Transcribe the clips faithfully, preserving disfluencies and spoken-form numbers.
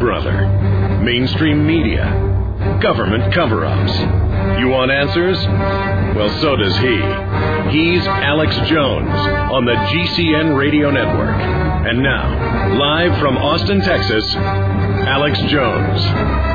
Brother, mainstream media, government cover-ups. You want answers? Well, so does he. He's Alex Jones on the G C N Radio Network. And now, live from Austin, Texas, Alex Jones.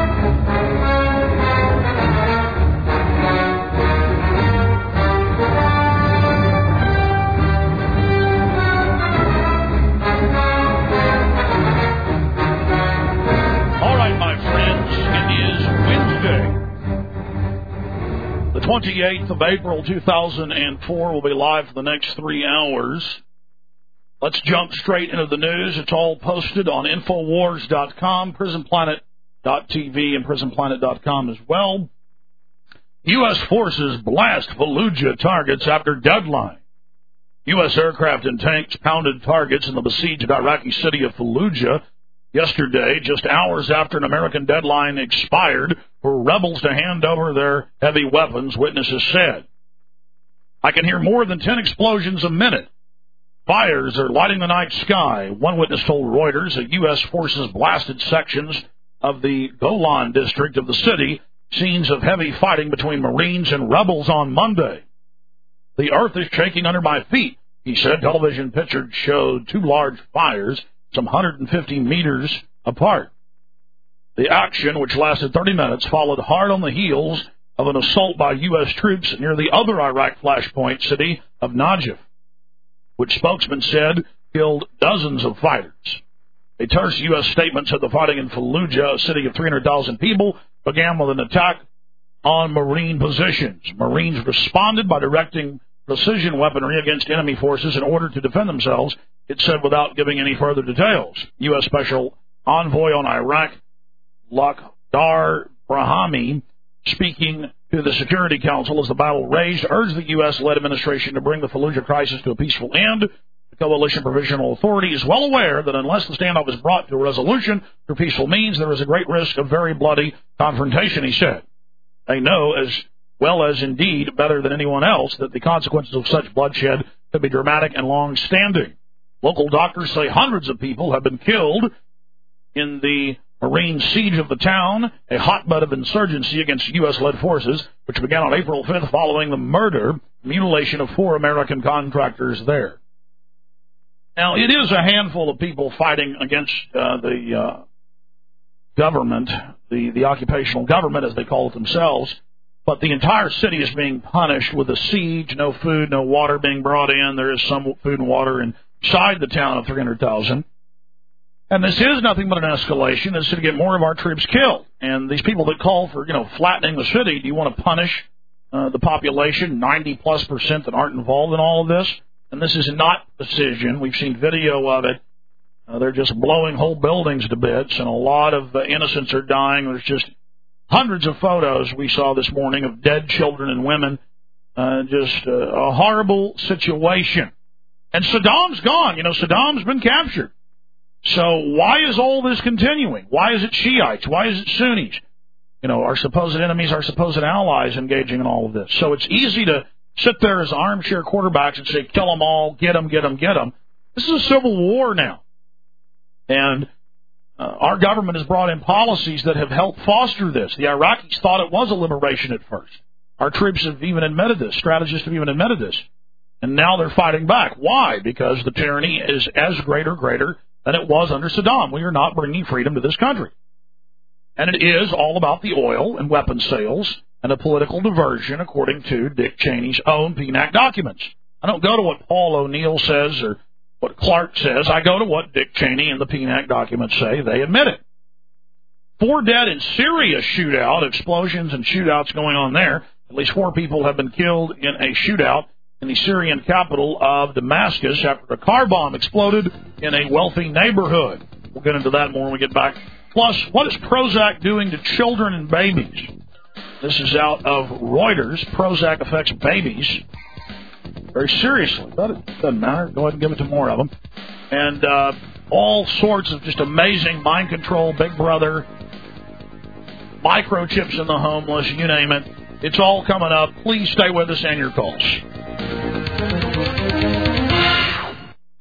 twenty-eighth of April, two thousand four. We'll be live for the next three hours. Let's jump straight into the news. It's all posted on Infowars dot com, Prison Planet dot T V, and Prison Planet dot com as well. U S forces blast Fallujah targets after deadline. U S aircraft and tanks pounded targets in the besieged Iraqi city of Fallujah yesterday, just hours after an American deadline expired for rebels to hand over their heavy weapons, witnesses said. I can hear more than ten explosions a minute. Fires are lighting the night sky. One witness told Reuters that U S forces blasted sections of the Golan district of the city, scenes of heavy fighting between Marines and rebels on Monday. The earth is shaking under my feet, he said. Television pictures showed two large fires some one hundred fifty meters apart. The action, which lasted thirty minutes, followed hard on the heels of an assault by U S troops near the other Iraq flashpoint city of Najaf, which spokesman said killed dozens of fighters. A terse U S statement said the fighting in Fallujah, a city of three hundred thousand people, began with an attack on Marine positions. Marines responded by directing precision weaponry against enemy forces in order to defend themselves, it said without giving any further details. U S Special Envoy on Iraq, Lakhdar Brahimi, speaking to the Security Council as the battle raged, urged the U S-led administration to bring the Fallujah crisis to a peaceful end. The Coalition Provisional Authority is well aware that unless the standoff is brought to a resolution through peaceful means, there is a great risk of very bloody confrontation, he said. They know as well as indeed better than anyone else that the consequences of such bloodshed could be dramatic and long-standing. Local doctors say hundreds of people have been killed in the Marine siege of the town, a hotbed of insurgency against U S-led forces, which began on April fifth following the murder, mutilation of four American contractors there. Now, it is a handful of people fighting against uh, the uh, government, the, the occupational government, as they call it themselves, but the entire city is being punished with a siege, no food, no water being brought in. There is some food and water inside the town of three hundred thousand. And this is nothing but an escalation. This is to get more of our troops killed. And these people that call for, you know, flattening the city, do you want to punish uh, the population, ninety plus percent that aren't involved in all of this? And this is not precision. We've seen video of it. Uh, they're just blowing whole buildings to bits, and a lot of uh, innocents are dying. There's just hundreds of photos we saw this morning of dead children and women. Uh, just uh, a horrible situation. And Saddam's gone. You know, Saddam's been captured. So why is all this continuing? Why is it Shiites? Why is it Sunnis? You know, our supposed enemies, our supposed allies engaging in all of this. So it's easy to sit there as armchair quarterbacks and say, kill them all, get them, get them, get them. This is a civil war now. And uh, our government has brought in policies that have helped foster this. The Iraqis thought it was a liberation at first. Our troops have even admitted this. Strategists have even admitted this. And now they're fighting back. Why? Because the tyranny is as great or greater than it was under Saddam. We are not bringing freedom to this country. And it is all about the oil and weapons sales and a political diversion, according to Dick Cheney's own P N A C documents. I don't go to what Paul O'Neill says or what Clark says. I go to what Dick Cheney and the P N A C documents say. They admit it. Four dead in Syria shootout, explosions and shootouts going on there. At least four people have been killed in a shootout in the Syrian capital of Damascus after a car bomb exploded in a wealthy neighborhood. We'll get into that more when we get back. Plus, what is Prozac doing to children and babies? This is out of Reuters. Prozac affects babies very seriously, but it doesn't matter. Go ahead and give it to more of them. And uh, all sorts of just amazing mind control, Big Brother, microchips in the homeless, you name it. It's all coming up. Please stay with us and your calls.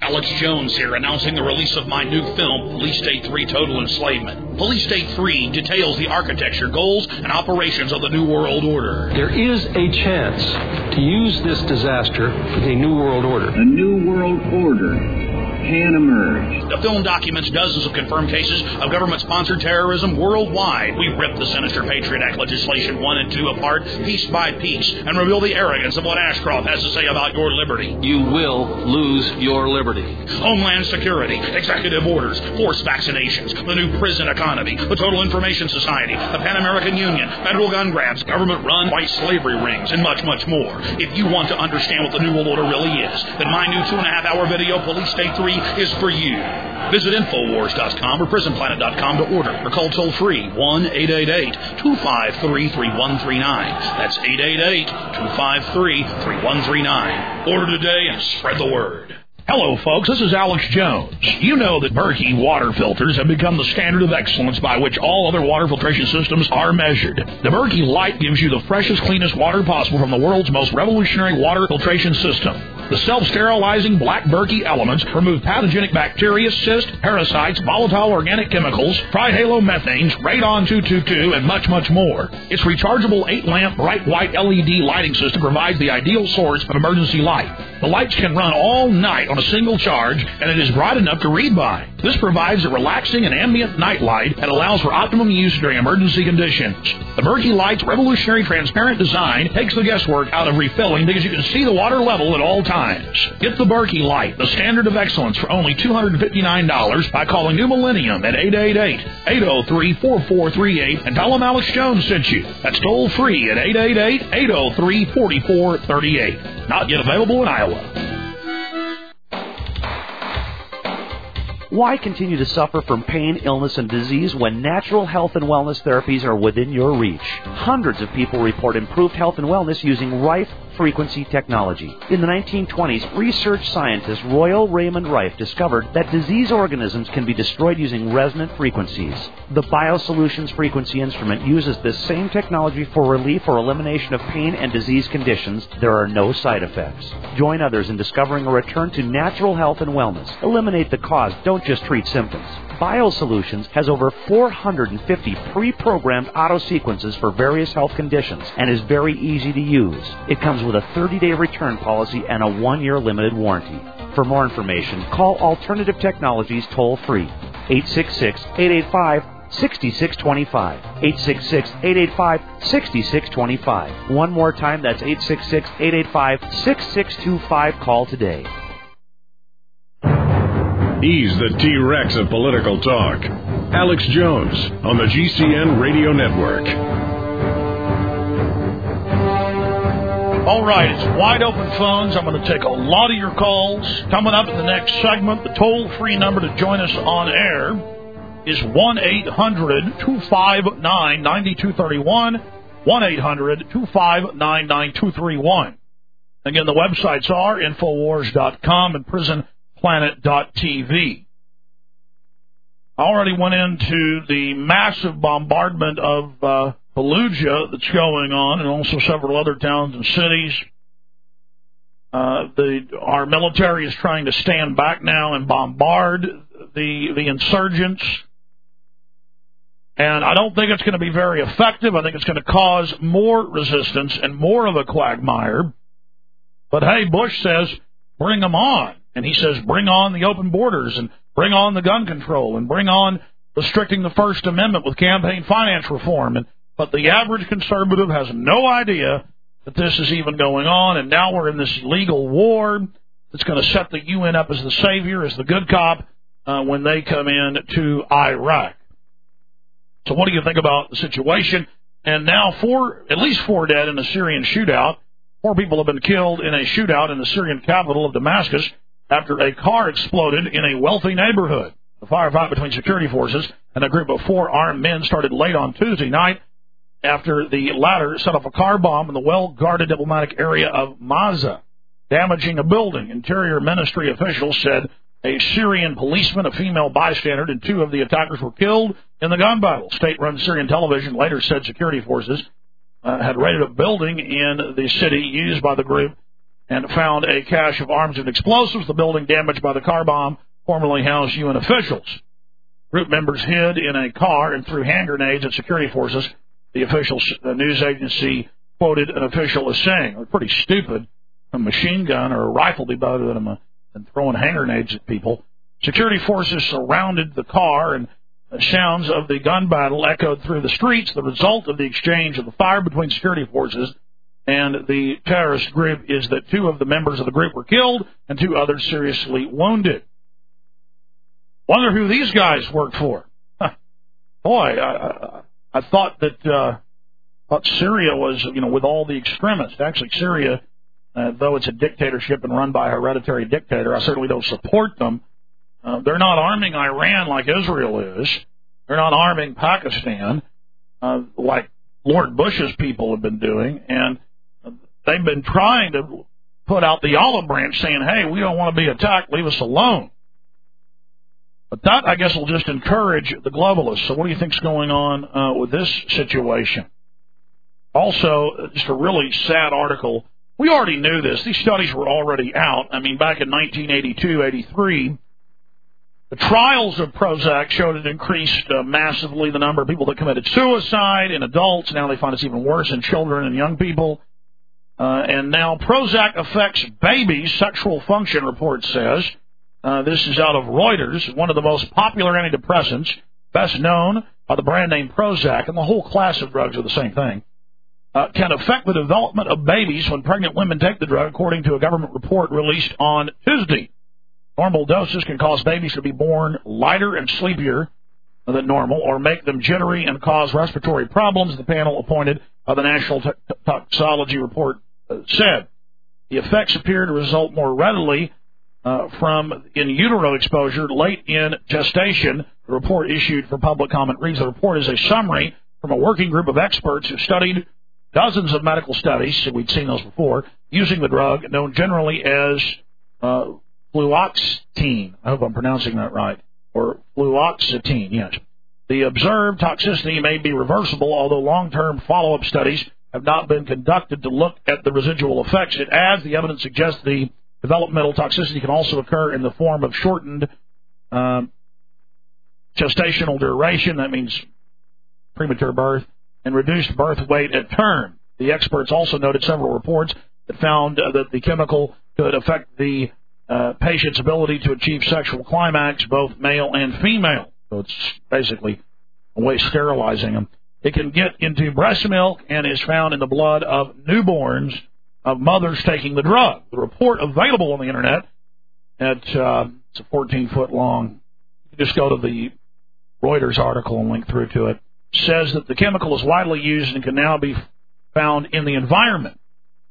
Alex Jones here, announcing the release of my new film, Police State three Total Enslavement. Police State three details the architecture, goals, and operations of the New World Order. There is a chance to use this disaster for the New World Order. A New World Order can emerge. The film documents dozens of confirmed cases of government-sponsored terrorism worldwide. We rip the sinister Patriot Act legislation one and two apart, piece by piece, and reveal the arrogance of what Ashcroft has to say about your liberty. You will lose your liberty. Homeland Security, executive orders, forced vaccinations, the new prison economy, the Total Information Society, the Pan American Union, federal gun grabs, government-run white slavery rings, and much, much more. If you want to understand what the New World Order really is, then my new two-and-a-half-hour video, Police State three, is for you. Visit Infowars dot com or Prison Planet dot com to order, or call toll-free one eight eight eight, two five three, three one three nine. That's eight eight eight, two five three, three one three nine. Order today and spread the word. Hello, folks. This is Alex Jones. You know that Berkey water filters have become the standard of excellence by which all other water filtration systems are measured. The Berkey Light gives you the freshest, cleanest water possible from the world's most revolutionary water filtration system. The self-sterilizing black Berkey elements remove pathogenic bacteria, cysts, parasites, volatile organic chemicals, trihalomethanes, radon two twenty-two, and much, much more. Its rechargeable eight-lamp bright white L E D lighting system provides the ideal source of emergency light. The lights can run all night on a single charge, and it is bright enough to read by. This provides a relaxing and ambient night light that allows for optimum use during emergency conditions. The Berkey Light's revolutionary transparent design takes the guesswork out of refilling because you can see the water level at all times. Get the Berkey Light, the standard of excellence, for only two hundred fifty-nine dollars by calling New Millennium at eight eight eight, eight oh three, four four three eight and tell them Alex Jones sent you. That's toll free at eight eight eight, eight oh three, four four three eight. Not yet available in Iowa. Why continue to suffer from pain, illness, and disease when natural health and wellness therapies are within your reach? Hundreds of people report improved health and wellness using Rife frequency technology. In the nineteen twenties, research scientist Royal Raymond Rife discovered that disease organisms can be destroyed using resonant frequencies. The BioSolutions frequency instrument uses this same technology for relief or elimination of pain and disease conditions. There are no side effects. Join others in discovering a return to natural health and wellness. Eliminate the cause. Don't just treat symptoms. BioSolutions has over four hundred fifty pre-programmed auto-sequences for various health conditions and is very easy to use. It comes with a thirty-day return policy and a one-year limited warranty. For more information, call Alternative Technologies toll-free, eight six six, eight eight five, six six two five, eight six six, eight eight five, six six two five. One more time, that's eight six six, eight eight five, six six two five. Call today. He's the T-Rex of political talk. Alex Jones on the G C N Radio Network. All right, it's wide open phones. I'm going to take a lot of your calls. Coming up in the next segment, the toll-free number to join us on air is one eight hundred, two five nine, nine two three one, one eight hundred, two five nine, nine two three one. Again, the websites are Infowars dot com and Prison Planet dot T V. I already went into the massive bombardment of uh, Fallujah that's going on, and also several other towns and cities. Uh, the our military is trying to stand back now and bombard the the insurgents, and I don't think it's going to be very effective. I think it's going to cause more resistance and more of a quagmire. But hey, Bush says, bring them on. And he says, bring on the open borders and bring on the gun control and bring on restricting the First Amendment with campaign finance reform. And but the average conservative has no idea that this is even going on. And now we're in this legal war that's going to set the U N up as the savior, as the good cop, uh, when they come in to Iraq. So what do you think about the situation? And now four, at least four dead in a Syrian shootout. Four people have been killed in a shootout in the Syrian capital of Damascus after a car exploded in a wealthy neighborhood. The firefight between security forces and a group of four armed men started late on Tuesday night after the latter set off a car bomb in the well-guarded diplomatic area of Maza, damaging a building. Interior Ministry officials said a Syrian policeman, a female bystander, and two of the attackers were killed in the gun battle. State-run Syrian television later said security forces uh, had raided a building in the city used by the group and found a cache of arms and explosives. The building damaged by the car bomb formerly housed U N officials. Group members hid in a car and threw hand grenades at security forces. The official uh, news agency quoted an official as saying, "It's pretty stupid. A machine gun or a rifle would be better than, a, than throwing hand grenades at people." Security forces surrounded the car, and sounds of the gun battle echoed through the streets. The result of the exchange of the fire between security forces and the terrorist group is that two of the members of the group were killed and two others seriously wounded. Wonder who these guys worked for. Huh. Boy, I, I, I thought that uh, thought Syria was, you know, with all the extremists. Actually, Syria, uh, though it's a dictatorship and run by a hereditary dictator, I certainly don't support them. Uh, they're not arming Iran like Israel is. They're not arming Pakistan uh, like Lord Bush's people have been doing. And they've been trying to put out the olive branch saying, hey, we don't want to be attacked. Leave us alone. But that, I guess, will just encourage the globalists. So what do you think's going on uh, with this situation? Also, just a really sad article. We already knew this. These studies were already out. I mean, back in nineteen eighty-two, eighty-three, the trials of Prozac showed it increased uh, massively the number of people that committed suicide in adults. Now they find it's even worse in children and young people. Uh, and now Prozac affects babies' sexual function, report says. Uh, this is out of Reuters, one of the most popular antidepressants, best known by the brand name Prozac, and the whole class of drugs are the same thing, uh, can affect the development of babies when pregnant women take the drug, according to a government report released on Tuesday. Normal doses can cause babies to be born lighter and sleepier than normal, or make them jittery and cause respiratory problems, the panel appointed by the National T- Toxicology Report uh, said. The effects appear to result more readily Uh, from in utero exposure late in gestation. The report issued for public comment reads, the report is a summary from a working group of experts who studied dozens of medical studies, so we'd seen those before, using the drug known generally as uh, fluoxetine. I hope I'm pronouncing that right. Or fluoxetine, yes. The observed toxicity may be reversible, although long-term follow-up studies have not been conducted to look at the residual effects. It adds, the evidence suggests the developmental toxicity can also occur in the form of shortened um, gestational duration, that means premature birth, and reduced birth weight at term. The experts also noted several reports that found uh, that the chemical could affect the uh, patient's ability to achieve sexual climax, both male and female. So it's basically a way of sterilizing them. It can get into breast milk and is found in the blood of newborns of mothers taking the drug. The report available on the internet at uh, it's a fourteen-foot long. You can just go to the Reuters article and link through to it. Says that the chemical is widely used and can now be found in the environment.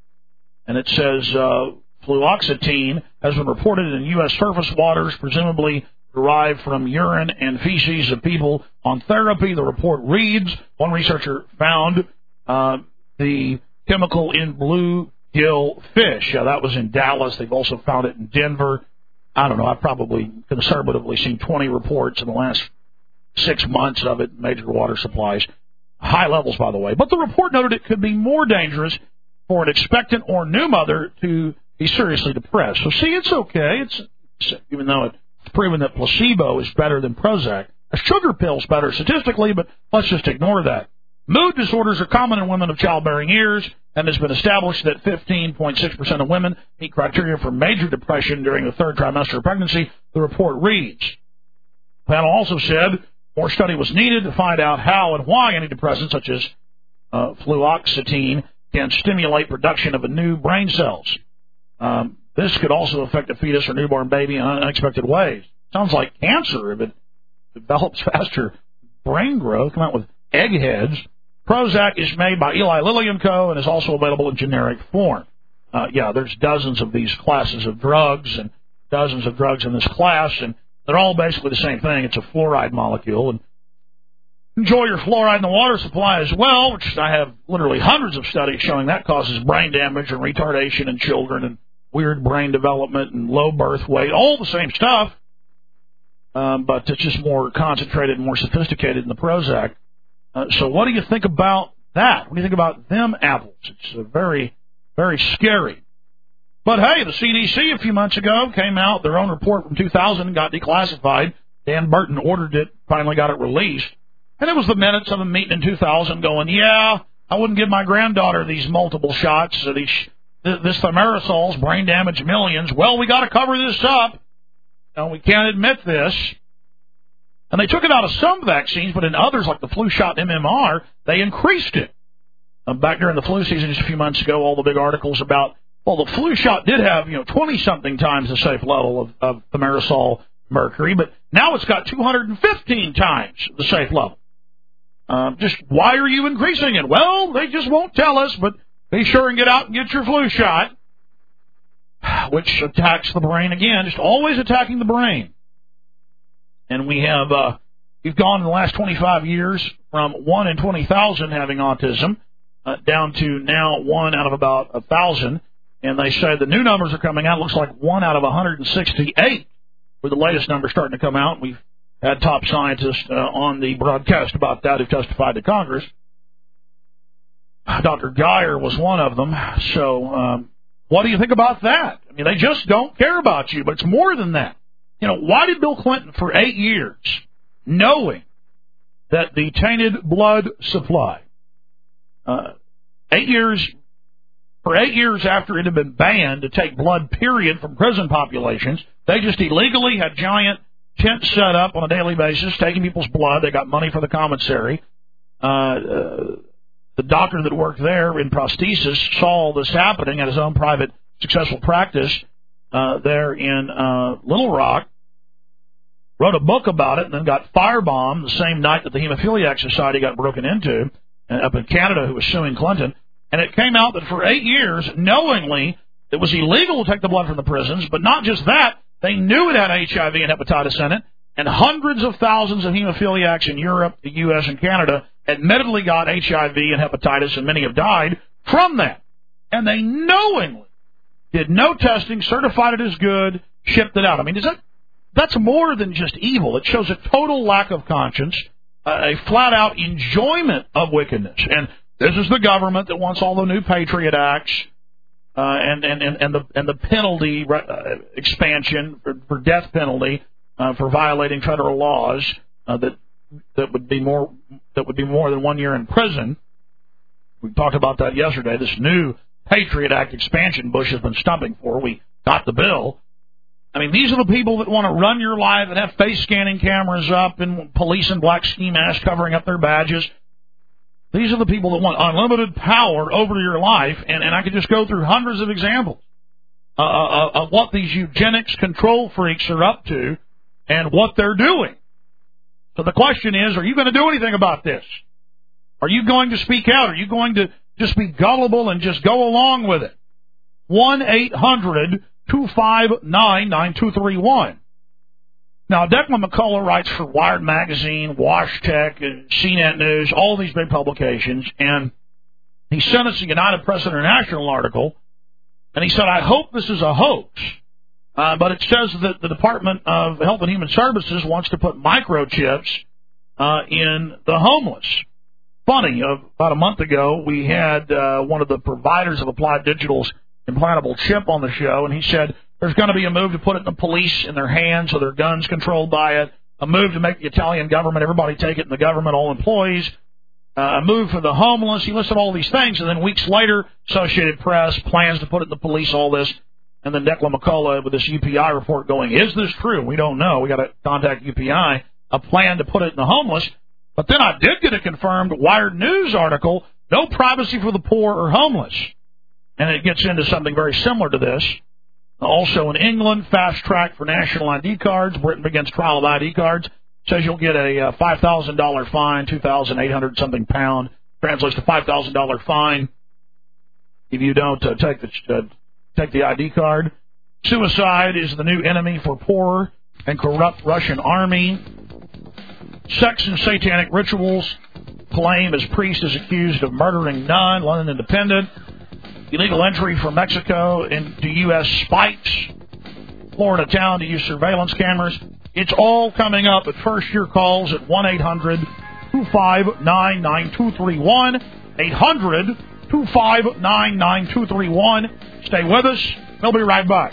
And it says uh, fluoxetine has been reported in U S surface waters, presumably derived from urine and feces of people on therapy. The report reads, one researcher found uh, the chemical in blue gill fish. Uh, that was in Dallas. They've also found it in Denver. I don't know. I've probably conservatively seen twenty reports in the last six months of it in major water supplies. High levels, by the way. But the report noted it could be more dangerous for an expectant or new mother to be seriously depressed. So, see, it's okay. It's, it's even though it's proven that placebo is better than Prozac. A sugar pill's better statistically, but let's just ignore that. Mood disorders are common in women of childbearing years, and it's been established that fifteen point six percent of women meet criteria for major depression during the third trimester of pregnancy, the report reads. The panel also said more study was needed to find out how and why antidepressants such as uh, fluoxetine can stimulate production of new brain cells. Um, this could also affect a fetus or newborn baby in unexpected ways. Sounds like cancer if it develops faster brain growth. Come out with eggheads. Prozac is made by Eli Lilly and Co. and is also available in generic form. Uh, yeah, there's dozens of these classes of drugs and dozens of drugs in this class, and they're all basically the same thing. It's a fluoride molecule. And enjoy your fluoride in the water supply as well, which I have literally hundreds of studies showing that causes brain damage and retardation in children and weird brain development and low birth weight, all the same stuff, um, but it's just more concentrated and more sophisticated in the Prozac. Uh, so what do you think about that? What do you think about them apples? It's uh, very, very scary. But, hey, the C D C a few months ago came out, their own report from two thousand got declassified. Dan Burton ordered it, finally got it released. And it was the minutes of them meeting in two thousand going, yeah, I wouldn't give my granddaughter these multiple shots. Or these, this thimerosol's brain damage millions. Well, we got to cover this up. No, we can't admit this. And they took it out of some vaccines, but in others, like the flu shot and M M R, they increased it. Uh, back during the flu season just a few months ago, all the big articles about, well, the flu shot did have, you know, twenty-something times the safe level of, of thimerosal mercury, but now it's got two hundred fifteen times the safe level. Uh, just why are you increasing it? Well, they just won't tell us, but be sure and get out and get your flu shot, which attacks the brain again, just always attacking the brain. And we have, uh, we've gone in the last twenty-five years from one in twenty thousand having autism uh, down to now one out of about one thousand. And they say the new numbers are coming out. Looks like one out of one hundred sixty-eight with the latest numbers starting to come out. We've had top scientists uh, on the broadcast about that who testified to Congress. Doctor Geyer was one of them. So um, what do you think about that? I mean, they just don't care about you, but it's more than that. You know, why did Bill Clinton for eight years, knowing that the tainted blood supply, uh, eight years, for eight years after it had been banned to take blood, period, from prison populations, they just illegally had giant tents set up on a daily basis, taking people's blood. They got money for the commissary. Uh, uh, the doctor that worked there in prosthesis saw all this happening at his own private successful practice uh, there in uh, Little Rock, wrote a book about it, and then got firebombed the same night that the Hemophiliac Society got broken into uh, up in Canada, who was suing Clinton. And it came out that for eight years, knowingly, it was illegal to take the blood from the prisons, but not just that, they knew it had H I V and hepatitis in it, and hundreds of thousands of hemophiliacs in Europe, the U S, and Canada admittedly got H I V and hepatitis, and many have died from that. And they knowingly did no testing, certified it as good, shipped it out. I mean, is that, that's more than just evil. It shows a total lack of conscience, a flat-out enjoyment of wickedness. And this is the government that wants all the new Patriot Acts uh, and, and, and, and the and the penalty uh, expansion for, for death penalty uh, for violating federal laws uh, that that would be more that would be more than one year in prison. We talked about that yesterday. This new Patriot Act expansion Bush has been stumping for. We got the bill. I mean, these are the people that want to run your life and have face scanning cameras up and police in black ski masks covering up their badges. These are the people that want unlimited power over your life, and, and I could just go through hundreds of examples uh, uh, of what these eugenics control freaks are up to and what they're doing. So the question is, are you going to do anything about this? Are you going to speak out? Are you going to just be gullible and just go along with it? one eight hundred two five nine nine two three one. Now, Declan McCullough writes for Wired Magazine, WashTech, C net News, all these big publications, and he sent us a United Press International article, and he said, I hope this is a hoax, uh, but it says that the Department of Health and Human Services wants to put microchips uh, in the homeless. Funny, uh, about a month ago, we had uh, one of the providers of Applied Digital's implantable chip on the show, and he said, there's going to be a move to put it in the police in their hands so their guns controlled by it, a move to make the Italian government, everybody take it in the government, all employees, uh, a move for the homeless. He listed all these things, and then weeks later, Associated Press plans to put it in the police, all this, and then Declan McCullough with this U P I report going, is this true? We don't know. We got to contact U P I, a plan to put it in the homeless. But then I did get a confirmed Wired News article, no privacy for the poor or homeless. And it gets into something very similar to this. Also in England, fast track for national I D cards. Britain begins trial of I D cards. Says you'll get a five thousand dollars fine, two thousand eight hundred something pound. Translates to five thousand dollars fine if you don't uh, take the uh, take the I D card. Suicide is the new enemy for poor and corrupt Russian army. Sex and satanic rituals. Claim as priest is accused of murdering nun. London Independent. Illegal entry from Mexico into U S spikes. Florida town to use surveillance cameras. It's all coming up. But first, your calls at one eight hundred two five nine nine two three one. eight hundred two five nine nine two three one. Stay with us. We'll be right back.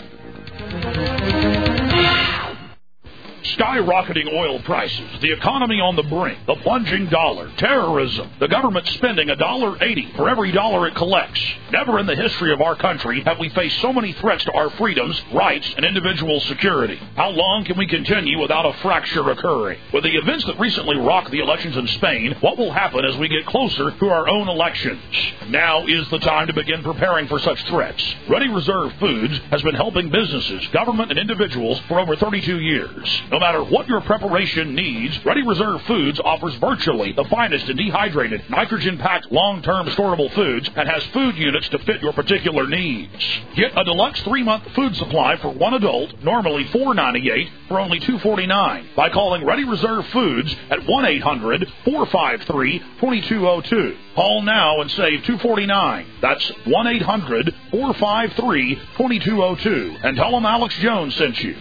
Skyrocketing oil prices, the economy on the brink, the plunging dollar, terrorism, the government spending one dollar eighty for every dollar it collects. Never in the history of our country have we faced so many threats to our freedoms, rights, and individual security. How long can we continue without a fracture occurring? With the events that recently rocked the elections in Spain, what will happen as we get closer to our own elections? Now is the time to begin preparing for such threats. Ready Reserve Foods has been helping businesses, government, and individuals for over thirty-two years. No matter what your preparation needs, Ready Reserve Foods offers virtually the finest in dehydrated, nitrogen-packed, long-term storable foods and has food units to fit your particular needs. Get a deluxe three-month food supply for one adult, normally four dollars and ninety-eight cents, for only two dollars and forty-nine cents by calling Ready Reserve Foods at one eight hundred four five three two two zero two. Call now and save two dollars and forty-nine cents. That's one eight hundred four five three two two zero two. And tell them Alex Jones sent you.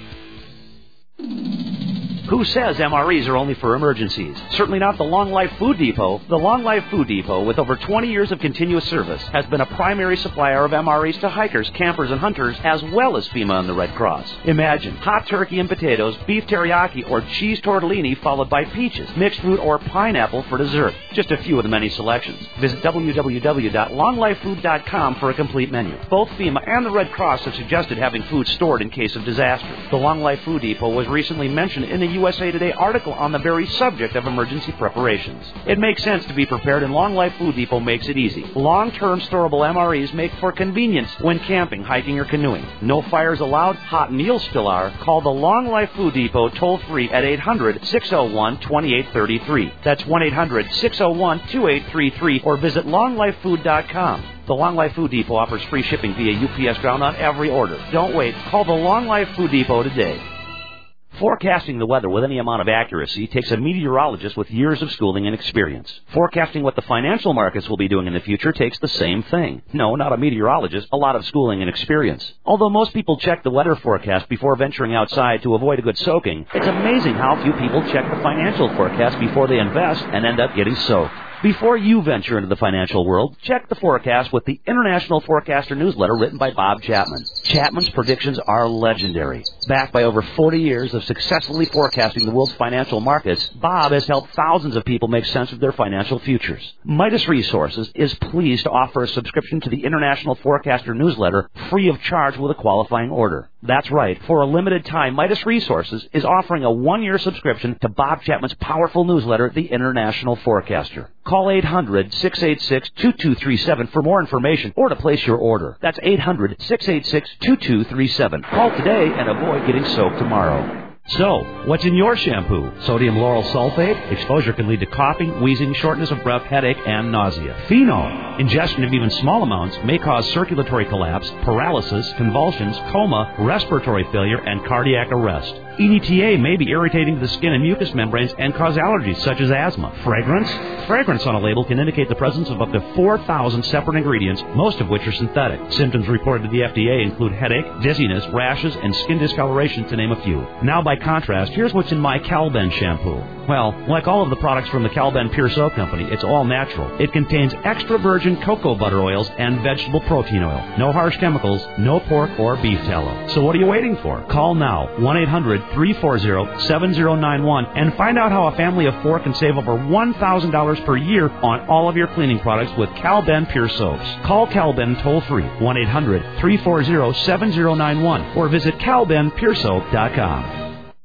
Who says M R Es are only for emergencies? Certainly not the Long Life Food Depot. The Long Life Food Depot, with over twenty years of continuous service, has been a primary supplier of M R Es to hikers, campers, and hunters, as well as FEMA and the Red Cross. Imagine hot turkey and potatoes, beef teriyaki, or cheese tortellini, followed by peaches, mixed fruit, or pineapple for dessert. Just a few of the many selections. Visit w w w dot long life food dot com for a complete menu. Both FEMA and the Red Cross have suggested having food stored in case of disaster. The Long Life Food Depot was recently mentioned in the U S A Today article on the very subject of emergency preparations. It makes sense to be prepared, and Long Life Food Depot makes it easy. Long-term storable M R Es make for convenience when camping, hiking, or canoeing. No fires allowed, hot meals still are. Call the Long Life Food Depot toll-free at eight hundred six oh one two eight three three. That's one eight hundred six oh one two eight three three, or visit long life food dot com. The Long Life Food Depot offers free shipping via U P S ground on every order. Don't wait. Call the Long Life Food Depot today. Forecasting the weather with any amount of accuracy takes a meteorologist with years of schooling and experience. Forecasting what the financial markets will be doing in the future takes the same thing. No, not a meteorologist, a lot of schooling and experience. Although most people check the weather forecast before venturing outside to avoid a good soaking, it's amazing how few people check the financial forecast before they invest and end up getting soaked. Before you venture into the financial world, check the forecast with the International Forecaster newsletter written by Bob Chapman. Chapman's predictions are legendary. Backed by over forty years of successfully forecasting the world's financial markets, Bob has helped thousands of people make sense of their financial futures. Midas Resources is pleased to offer a subscription to the International Forecaster newsletter free of charge with a qualifying order. That's right. For a limited time, Midas Resources is offering a one-year subscription to Bob Chapman's powerful newsletter, The International Forecaster. Call eight hundred six eight six two two three seven for more information or to place your order. That's eight hundred six eight six two two three seven. Call today and avoid getting soaked tomorrow. So, what's in your shampoo? Sodium lauryl sulfate? Exposure can lead to coughing, wheezing, shortness of breath, headache, and nausea. Phenol. Ingestion of even small amounts may cause circulatory collapse, paralysis, convulsions, coma, respiratory failure, and cardiac arrest. E D T A may be irritating to the skin and mucous membranes and cause allergies such as asthma. Fragrance? Fragrance on a label can indicate the presence of up to four thousand separate ingredients, most of which are synthetic. Symptoms reported to the F D A include headache, dizziness, rashes, and skin discoloration, to name a few. Now, by contrast, here's what's in my Calben shampoo. Well, like all of the products from the Calben Pure Soap Company, it's all natural. It contains extra virgin cocoa butter oils and vegetable protein oil. No harsh chemicals, no pork or beef tallow. So what are you waiting for? Call now, one eight hundred three four zero seven zero nine one, and find out how a family of four can save over one thousand dollars per year on all of your cleaning products with Calben Pure Soaps. Call Calben toll-free, one eight hundred three four zero seven zero nine one, or visit calben pure soap dot com.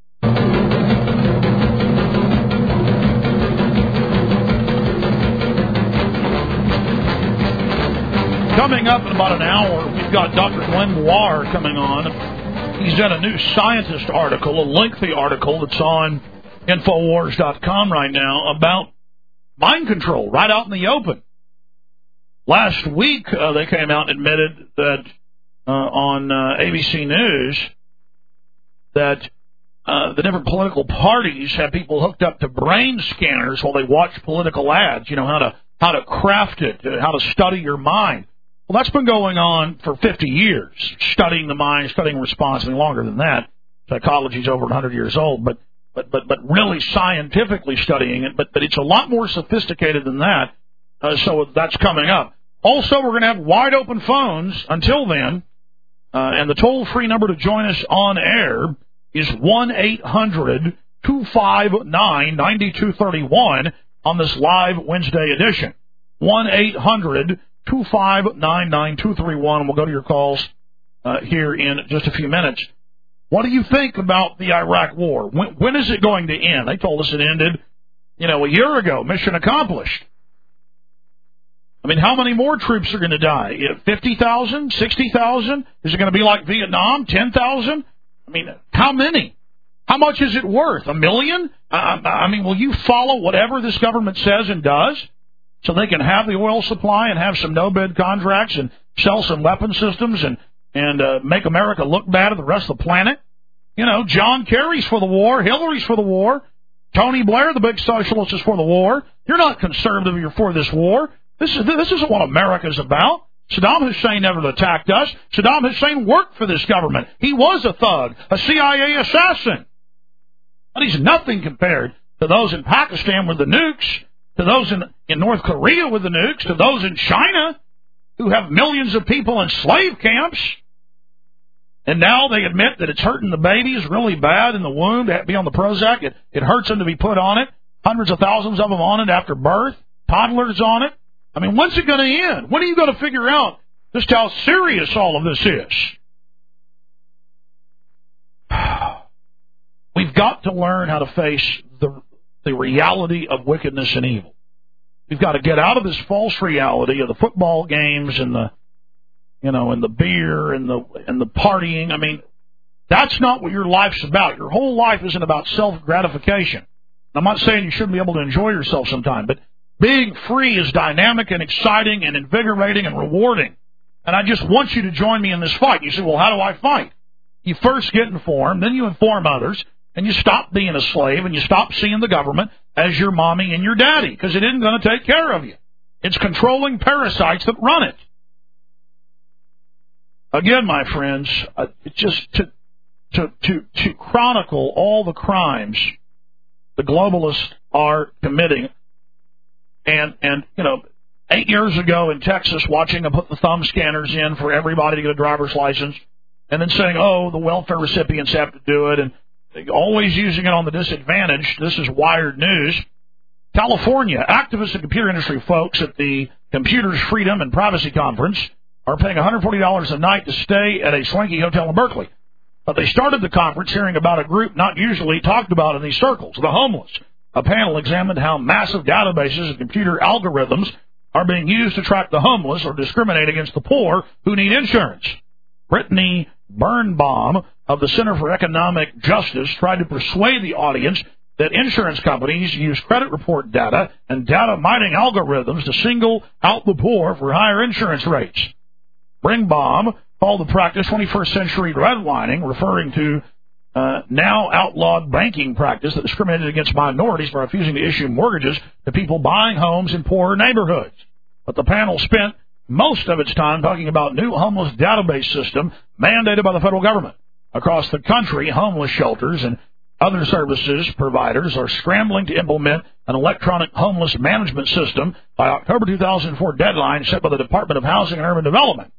Coming up in about an hour, we've got Doctor Glenn Moir coming on. He's got a new Scientist article, a lengthy article that's on Infowars dot com right now about mind control right out in the open. Last week, uh, they came out and admitted that uh, on uh, A B C News that uh, the different political parties have people hooked up to brain scanners while they watch political ads, you know, how to how to craft it, how to study your mind. Well, that's been going on for fifty years, studying the mind, studying response, and longer than that. Psychology's over one hundred years old, but but but but really scientifically studying it. But but it's a lot more sophisticated than that. Uh, so that's coming up. Also, we're going to have wide open phones. Until then, Uh, and the toll-free number to join us on air is one eight hundred two five nine nine two three one on this live Wednesday edition. one eight hundred two five nine nine two three one. We'll go to your calls uh, here in just a few minutes. What do you think about the Iraq War? When, when is it going to end? They told us it ended, you know, a year ago. Mission accomplished. I mean, how many more troops are going to die? fifty thousand? sixty thousand? Is it going to be like Vietnam? ten thousand? I mean, how many? How much is it worth? A million? I, I mean, will you follow whatever this government says and does so they can have the oil supply and have some no-bid contracts and sell some weapon systems and, and uh, make America look bad to the rest of the planet? You know, John Kerry's for the war. Hillary's for the war. Tony Blair, the big socialist, is for the war. You're not conservative. You're for this war. This is this isn't what America's about. Saddam Hussein never attacked us. Saddam Hussein worked for this government. He was a thug, a C I A assassin. But he's nothing compared to those in Pakistan with the nukes, to those in, in North Korea with the nukes, to those in China who have millions of people in slave camps. And now they admit that it's hurting the babies really bad in the womb to be on the Prozac. It, it hurts them to be put on it. Hundreds of thousands of them on it after birth. Toddlers on it. I mean, when's it going to end? When are you going to figure out just how serious all of this is? We've got to learn how to face the the reality of wickedness and evil. We've got to get out of this false reality of the football games and the, you know, and the beer and the and the partying. I mean, that's not what your life's about. Your whole life isn't about self-gratification. I'm not saying you shouldn't be able to enjoy yourself sometime, but being free is dynamic and exciting and invigorating and rewarding. And I just want you to join me in this fight. You say, well, how do I fight? You first get informed, then you inform others, and you stop being a slave, and you stop seeing the government as your mommy and your daddy, because it isn't going to take care of you. It's controlling parasites that run it. Again, my friends, uh, just to, to, to, to chronicle all the crimes the globalists are committing. And, and, you know, eight years ago in Texas, watching them put the thumb scanners in for everybody to get a driver's license, and then saying, oh, the welfare recipients have to do it, and always using it on the disadvantaged. This is Wired News. California, activists and computer industry folks at the Computers Freedom and Privacy Conference are paying one hundred forty dollars a night to stay at a swanky hotel in Berkeley. But they started the conference hearing about a group not usually talked about in these circles, the homeless. A panel examined how massive databases and computer algorithms are being used to track the homeless or discriminate against the poor who need insurance. Brittany Birnbaum of the Center for Economic Justice tried to persuade the audience that insurance companies use credit report data and data mining algorithms to single out the poor for higher insurance rates. Birnbaum called the practice twenty-first century redlining, referring to Uh, now outlawed banking practice that discriminated against minorities by refusing to issue mortgages to people buying homes in poorer neighborhoods. But the panel spent most of its time talking about new homeless database system mandated by the federal government. Across the country, homeless shelters and other services providers are scrambling to implement an electronic homeless management system by October two thousand four deadline set by the Department of Housing and Urban Development.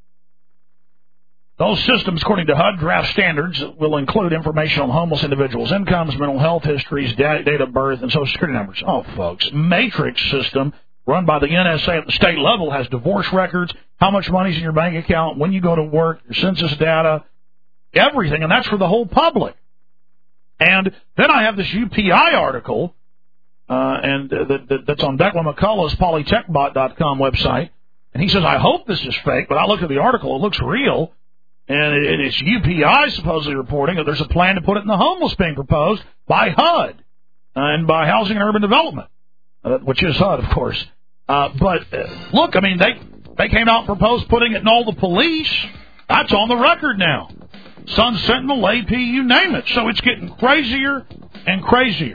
Those systems, according to H U D draft standards, will include information on homeless individuals' incomes, mental health histories, date of birth, and Social Security numbers. Oh, folks, Matrix system run by the N S A at the state level has divorce records, how much money's in your bank account, when you go to work, your census data, everything, and that's for the whole public. And then I have this U P I article, uh, and uh, that, that, that's on Declan McCullough's polytechbot dot com website, and he says, I hope this is fake, but I looked at the article, it looks real. And it's U P I supposedly reporting that there's a plan to put it in the homeless being proposed by H U D and by Housing and Urban Development, uh, which is H U D, of course. Uh, but, uh, look, I mean, they they came out and proposed putting it in all the police. That's on the record now. Sun Sentinel, A P, you name it. So it's getting crazier and crazier.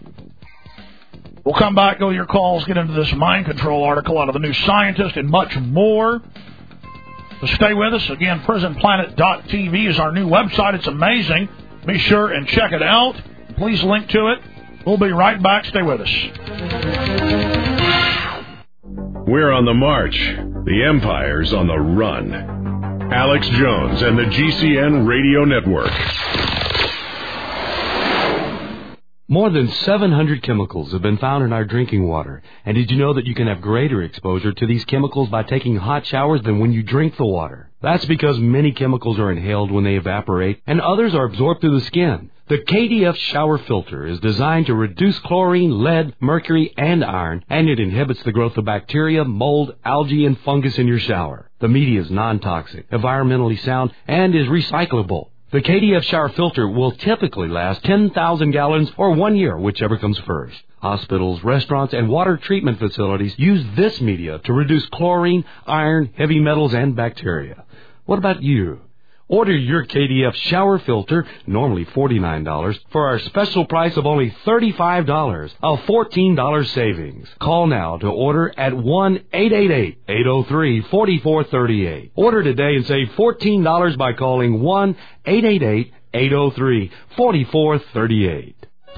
We'll come back, go to your calls, get into this mind control article out of the New Scientist and much more. So stay with us. Again, prison planet dot t v is our new website. It's amazing. Be sure and check it out. Please link to it. We'll be right back. Stay with us. We're on the march. The Empire's on the run. Alex Jones and the G C N Radio Network. More than seven hundred chemicals have been found in our drinking water. And did you know that you can have greater exposure to these chemicals by taking hot showers than when you drink the water? That's because many chemicals are inhaled when they evaporate, and others are absorbed through the skin. The K D F shower filter is designed to reduce chlorine, lead, mercury, and iron, and it inhibits the growth of bacteria, mold, algae, and fungus in your shower. The media is non-toxic, environmentally sound, and is recyclable. The K D F shower filter will typically last ten thousand gallons or one year, whichever comes first. Hospitals, restaurants, and water treatment facilities use this media to reduce chlorine, iron, heavy metals, and bacteria. What about you? Order your K D F shower filter, normally forty-nine dollars, for our special price of only thirty-five dollars, a fourteen dollars savings. Call now to order at one eight eight eight, eight oh three, four four three eight. Order today and save fourteen dollars by calling one eight eight eight, eight oh three, four four three eight.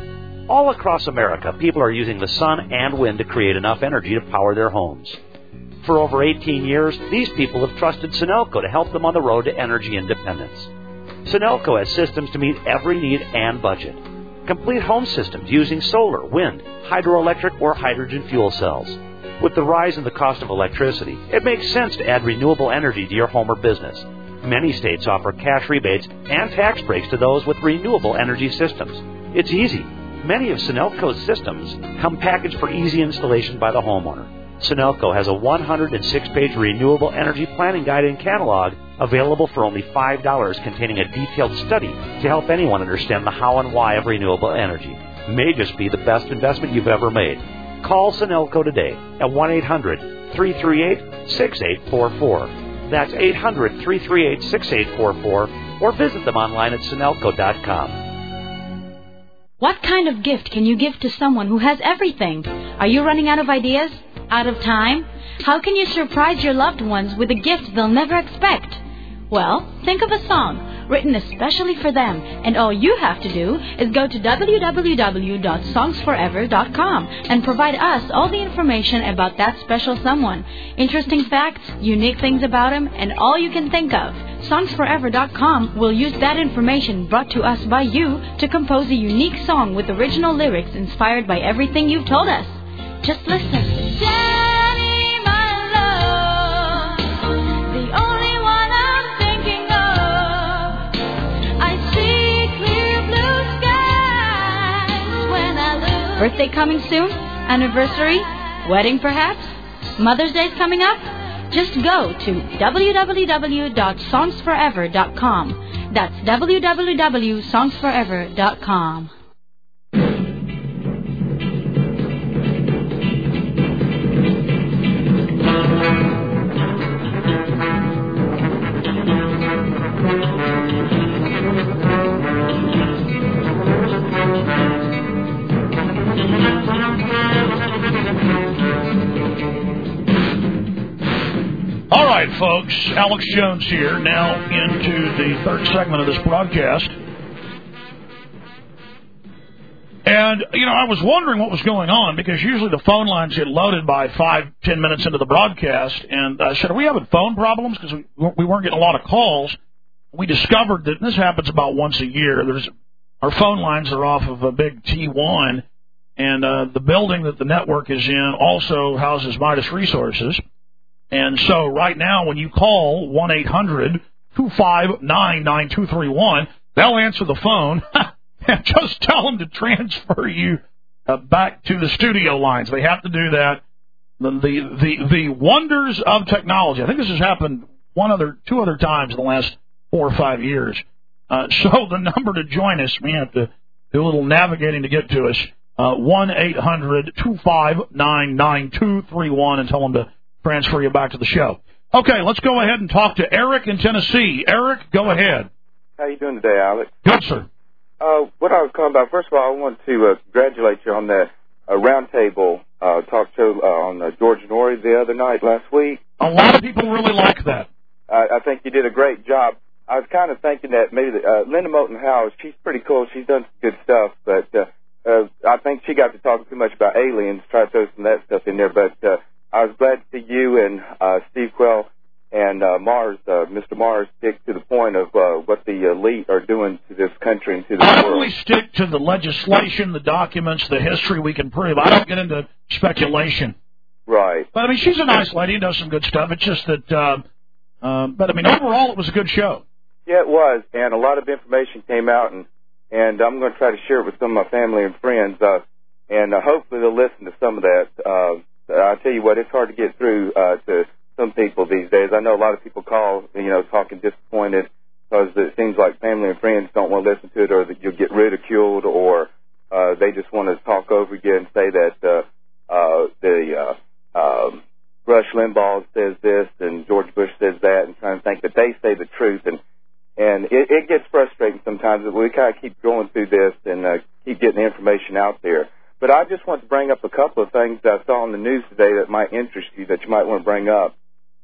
All across America, people are using the sun and wind to create enough energy to power their homes. For over eighteen years, these people have trusted Sunoco to help them on the road to energy independence. Sunoco has systems to meet every need and budget. Complete home systems using solar, wind, hydroelectric, or hydrogen fuel cells. With the rise in the cost of electricity, it makes sense to add renewable energy to your home or business. Many states offer cash rebates and tax breaks to those with renewable energy systems. It's easy. Many of Sunoco's systems come packaged for easy installation by the homeowner. Sunoco has a one hundred six page renewable energy planning guide and catalog available for only five dollars, containing a detailed study to help anyone understand the how and why of renewable energy. It may just be the best investment you've ever made. Call Sunoco today at one eight hundred, three three eight, six eight four four. That's eight hundred, three three eight, six eight four four, or visit them online at Sunoco dot com. What kind of gift can you give to someone who has everything? Are you running out of ideas? Out of time? How can you surprise your loved ones with a gift they'll never expect? Well, think of a song written especially for them, and all you have to do is go to w w w dot songs forever dot com and provide us all the information about that special someone. Interesting facts, unique things about them, and all you can think of. songs forever dot com will use that information brought to us by you to compose a unique song with original lyrics inspired by everything you've told us. Just listen. Daddy, my love, the only one I'm thinking of. I see clear blue skies when I look. Birthday coming soon? Anniversary? Wedding perhaps? Mother's Day's coming up? Just go to w w w dot songs forever dot com. That's w w w dot songs forever dot com. All right, folks, Alex Jones here, now into the third segment of this broadcast. And, you know, I was wondering what was going on, because usually the phone lines get loaded by five, ten minutes into the broadcast. And I said, are we having phone problems? Because we, we weren't getting a lot of calls. We discovered that this happens about once a year. There's our phone lines are off of a big T one, and uh, the building that the network is in also houses Midas Resources. And so right now, when you call one eight hundred, two five nine, nine two three one, they'll answer the phone and just tell them to transfer you uh, back to the studio lines. They have to do that. The, the the the wonders of technology. I think this has happened one other, two other times in the last four or five years. Uh, so the number to join us, we have to do a little navigating to get to us. Uh, one eight hundred, two five nine, nine two three one, and tell them to transfer you back to the show. Okay, let's go ahead and talk to Eric in Tennessee. Eric, go ahead. How you doing today, Alex? Good, sir. Uh, what I was calling about, first of all, I want to uh, congratulate you on that uh, roundtable uh, talk show uh, on uh, George Norrie the other night, last week. A lot of people really like that. I, I think you did a great job. I was kind of thinking that maybe the, uh, Linda Moulton Howe, she's pretty cool. She's done some good stuff, but uh, uh, I think she got to talking too much about aliens, try to throw some of that stuff in there, but uh, I was glad to see you and uh, Steve Quell and uh, Mars, uh, Mister Mars, stick to the point of uh, what the elite are doing to this country and to the How world. do we stick to the legislation, the documents, the history we can prove? I don't get into speculation. Right. But, I mean, she's a nice lady and does some good stuff. It's just that, uh, uh, but, I mean, overall, it was a good show. Yeah, it was, and a lot of information came out, and, and I'm going to try to share it with some of my family and friends, uh, and uh, hopefully they'll listen to some of that. Uh, I'll tell you what, it's hard to get through uh, to some people these days. I know a lot of people call, you know, talking disappointed because it seems like family and friends don't want to listen to it, or that you'll get ridiculed, or uh, they just want to talk over again and say that uh, uh, the uh, um, Rush Limbaugh says this and George Bush says that, and trying to think that they say the truth. And and it, it gets frustrating sometimes that we kind of keep going through this and uh, keep getting the information out there. But I just want to bring up a couple of things that I saw on the news today that might interest you, that you might want to bring up.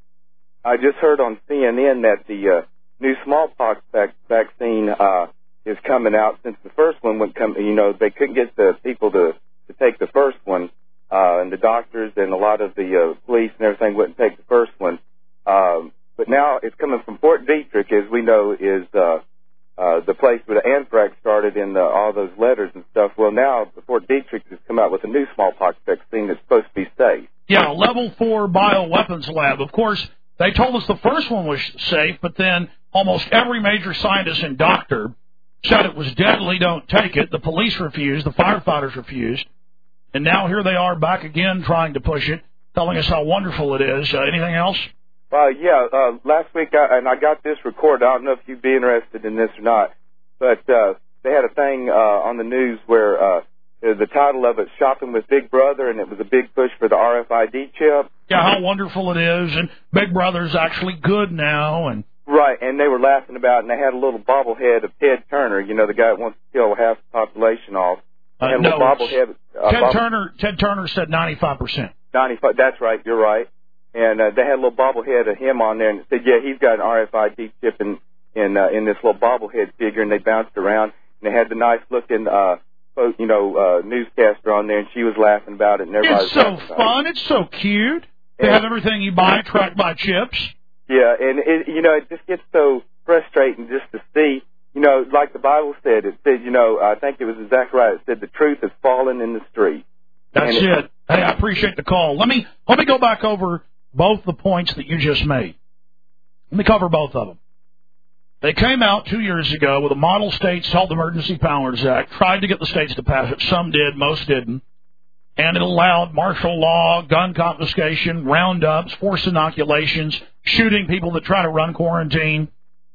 I just heard on C N N that the uh, new smallpox vac- vaccine uh, is coming out. Since the first one would come, you know, they couldn't get the people to, to take the first one, uh, and the doctors and a lot of the uh, police and everything wouldn't take the first one. Um, but now it's coming from Fort Detrick, as we know, is uh, uh, the place where the anthrax started in the, all those letters and stuff. Well, now the Fort Detrick has come out with a new smallpox vaccine that's supposed to be safe. Yeah, level four bioweapons lab. Of course, they told us the first one was safe, but then almost every major scientist and doctor said it was deadly, don't take it. The police refused, the firefighters refused, and now here they are back again trying to push it, telling us how wonderful it is. Uh, anything else? Uh, yeah, uh, last week, I, and I got this recorded. I don't know if you'd be interested in this or not, but uh, they had a thing uh, on the news where uh, the title of it, Shopping with Big Brother, and it was a big push for the R F I D chip. Yeah, how wonderful it is, and Big Brother's actually good now. And Right, and they were laughing about it, and they had a little bobblehead of Ted Turner, you know, the guy that wants to kill half the population off. They uh, had a no, little bobblehead. Uh, Ted, bob- Turner, Ted Turner said ninety-five percent. ninety-five, that's right, you're right. And uh, they had a little bobblehead of him on there, and it said, yeah, he's got an R F I D chip in in, uh, in this little bobblehead figure, and they bounced around, and they had the nice-looking, uh, you know, uh, newscaster on there, and she was laughing about it, and everybody It's was so laughing fun. about it. It's so cute. They And- have everything you buy tracked by chips. Yeah, and, it, you know, it just gets so frustrating just to see, you know, like the Bible said, it said, you know, I think it was exactly right, it said the truth has fallen in the street. That's And it. it- Hey, I appreciate the call. Let me let me go back over both the points that you just made. Let me cover both of them. They came out two years ago with a model states Health Emergency Powers Act, tried to get the states to pass it. Some did, most didn't. And it allowed martial law, gun confiscation, roundups, forced inoculations, shooting people that try to run quarantine.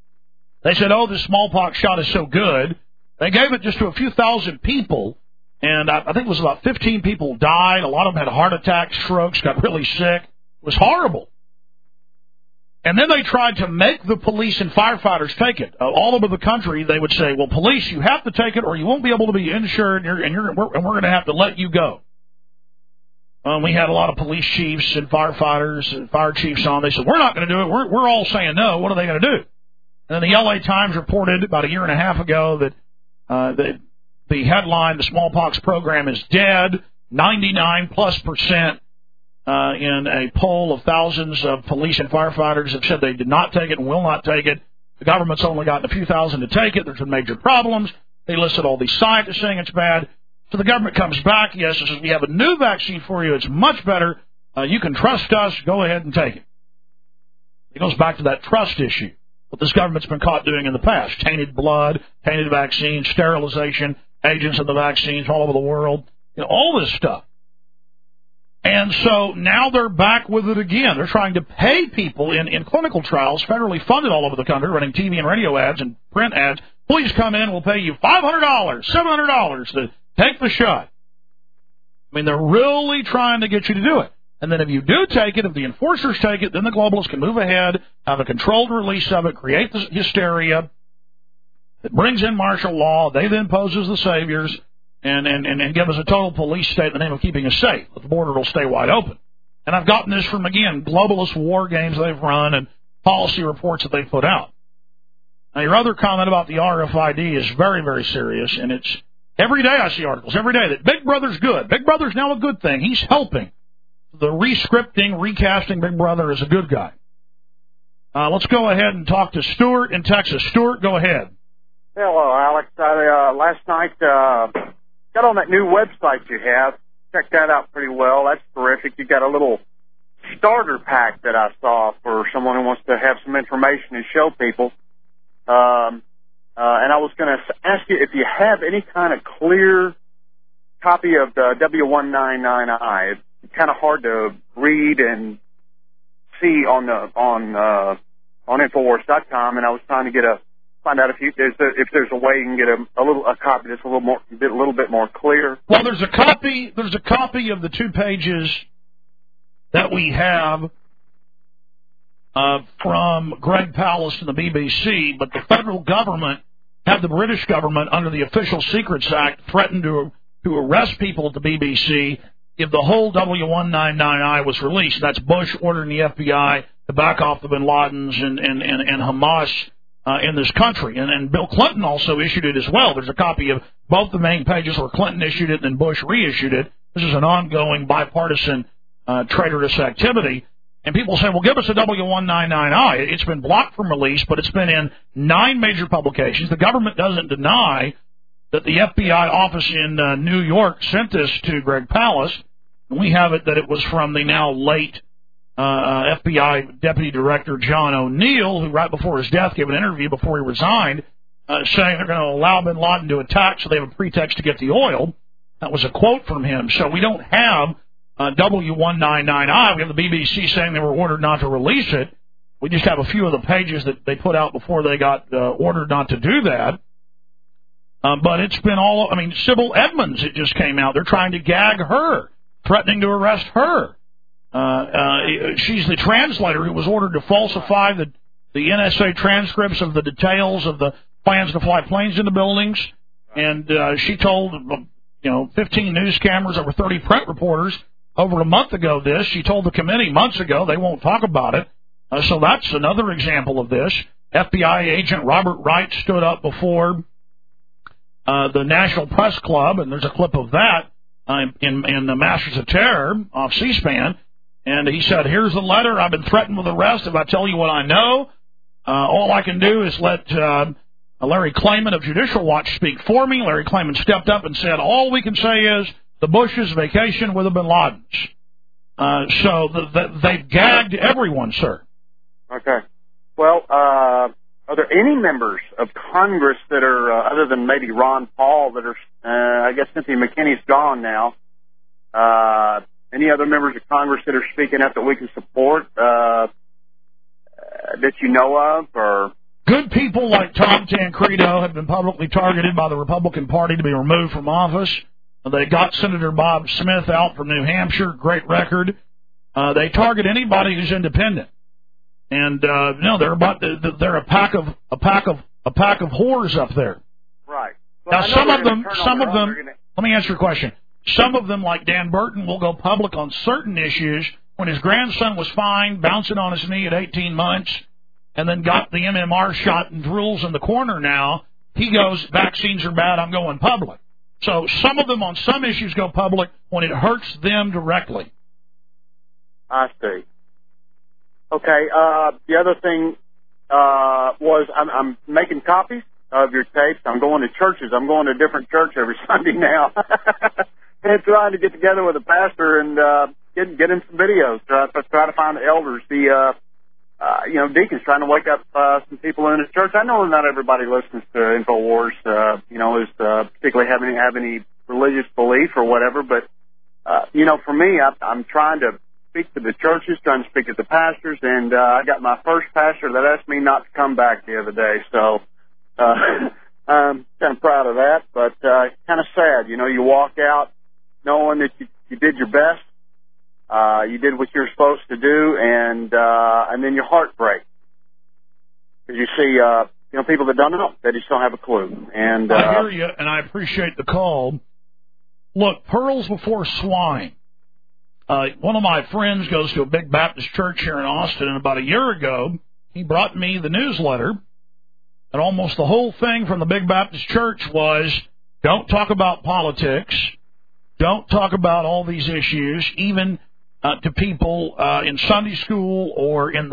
They said, oh, this smallpox shot is so good. They gave it just to a few thousand people. And I, I think it was about fifteen people died. A lot of them had heart attacks, strokes, got really sick. It was horrible. And then they tried to make the police and firefighters take it. Uh, all over the country, they would say, well, police, you have to take it or you won't be able to be insured, and, you're, and, you're, we're, and we're going to have to let you go. Um, we had a lot of police chiefs and firefighters and fire chiefs on. They said, we're not going to do it. We're, we're all saying no. What are they going to do? And then the L A Times reported about a year and a half ago that uh, the, the headline, the smallpox program is dead, ninety-nine plus percent. Uh, in a poll of thousands of police and firefighters have said they did not take it and will not take it. The government's only gotten a few thousand to take it. There's been major problems. They listed all these scientists saying it's bad. So the government comes back, yes, and says, we have a new vaccine for you. It's much better. Uh, you can trust us. Go ahead and take it. It goes back to that trust issue, what this government's been caught doing in the past. Tainted blood, tainted vaccines, sterilization, agents of the vaccines all over the world, you know, all this stuff. And so now they're back with it again. They're trying to pay people in, in clinical trials, federally funded all over the country, running T V and radio ads and print ads. Please come in. We'll pay you five hundred dollars, seven hundred dollars to take the shot. I mean, they're really trying to get you to do it. And then if you do take it, if the enforcers take it, then the globalists can move ahead, have a controlled release of it, create the hysteria. It brings in martial law. They then pose as the saviors. And, and, and give us a total police state in the name of keeping us safe. The border will stay wide open. And I've gotten this from, again, globalist war games they've run and policy reports that they've put out. Now, your other comment about the R F I D is very, very serious. And it's every day I see articles, every day, that Big Brother's good. Big Brother's now a good thing. He's helping. The re-scripting, recasting Big Brother is a good guy. Uh, let's go ahead and talk to Stuart in Texas. Stuart, go ahead. Hello, Alex. I, uh, last night uh, got on that new website you have. Checked that out pretty well. That's terrific. You got a little starter pack that I saw for someone who wants to have some information and show people. Um, uh, and I was going to ask you if you have any kind of clear copy of the W one ninety-nine I. It's kind of hard to read and see on the on uh, on Infowars dot com, and I was trying to get a find out if you there's a, if there's a way you can get a, a little a copy that's a little more a little bit more clear. Well, there's a copy. There's a copy of the two pages that we have uh, from Greg Palast and the B B C, but the federal government had the British government under the Official Secrets Act threatened to to arrest people at the B B C if the whole W one ninety-nine I was released. That's Bush ordering the F B I to back off the bin Ladens and, and, and, and Hamas uh, in this country. And, and Bill Clinton also issued it as well. There's a copy of both the main pages where Clinton issued it and then Bush reissued it. This is an ongoing bipartisan uh, traitorous activity. And people say, well, give us a W one ninety-nine I. It's been blocked from release, but it's been in nine major publications. The government doesn't deny that the F B I office in uh, New York sent this to Greg Palast. We have it that it was from the now late uh, F B I Deputy Director John O'Neill, who right before his death gave an interview before he resigned, uh, saying they're going to allow bin Laden to attack so they have a pretext to get the oil. That was a quote from him. So we don't have uh, W one ninety-nine I. We have the B B C saying they were ordered not to release it. We just have a few of the pages that they put out before they got uh, ordered not to do that. Uh, but it's been all, I mean, Sybil Edmonds, it just came out. They're trying to gag her, threatening to arrest her. Uh, uh, she's the translator who was ordered to falsify the, the N S A transcripts of the details of the plans to fly planes into buildings. And uh, she told, you know, fifteen news cameras, over thirty print reporters over a month ago this. She told the committee months ago they won't talk about it. Uh, so that's another example of this. F B I agent Robert Wright stood up before Uh, the National Press Club, and there's a clip of that uh, in, in the Masters of Terror off C-SPAN, and he said, here's the letter, I've been threatened with arrest if I tell you what I know. Uh, all I can do is let uh, Larry Klayman of Judicial Watch speak for me. Larry Klayman stepped up and said, all we can say is the Bushes vacation with the bin Ladens. Uh, so the, the, they've gagged everyone, sir. Okay. Well, uh... are there any members of Congress that are, uh, other than maybe Ron Paul, that are, uh, I guess Cynthia McKinney's gone now, uh, any other members of Congress that are speaking up that we can support, uh, that you know of, or? Good people like Tom Tancredo have been publicly targeted by the Republican Party to be removed from office. They got Senator Bob Smith out from New Hampshire, great record. Uh, they target anybody who's independent. And uh, no, they're about they're a pack of a pack of a pack of whores up there. Right. Well, now some of them, some of them. Gonna... Let me answer your question. Some of them, like Dan Burton, will go public on certain issues. When his grandson was fine, bouncing on his knee at eighteen months, and then got the M M R shot and drools in the corner. Now he goes, vaccines are bad. I'm going public. So some of them on some issues go public when it hurts them directly. I see. Okay, uh, the other thing uh, was I'm, I'm making copies of your tapes. I'm going to churches. I'm going to a different church every Sunday now. And trying to get together with a pastor and uh, get, get him some videos. Try, try to find the elders, the, uh, uh, you know, deacons, trying to wake up uh, some people in the church. I know not everybody listens to InfoWars, uh, you know, is uh, particularly having have any religious belief or whatever. But, uh, you know, for me, I, I'm trying to speak to the churches, trying to speak to the pastors, and uh, I got my first pastor that asked me not to come back the other day, so uh, I'm kind of proud of that, but uh, kind of sad. You know, you walk out knowing that you, you did your best, uh, you did what you're supposed to do, and uh, and then your heart breaks. Because you see, uh, you know, people that don't know, they just don't have a clue. And uh, I hear you, and I appreciate the call. Look, pearls before swine. Uh, one of my friends goes to a big Baptist church here in Austin, and about a year ago, he brought me the newsletter, and almost the whole thing from the big Baptist church was, don't talk about politics, don't talk about all these issues, even uh, to people uh, in Sunday school or in the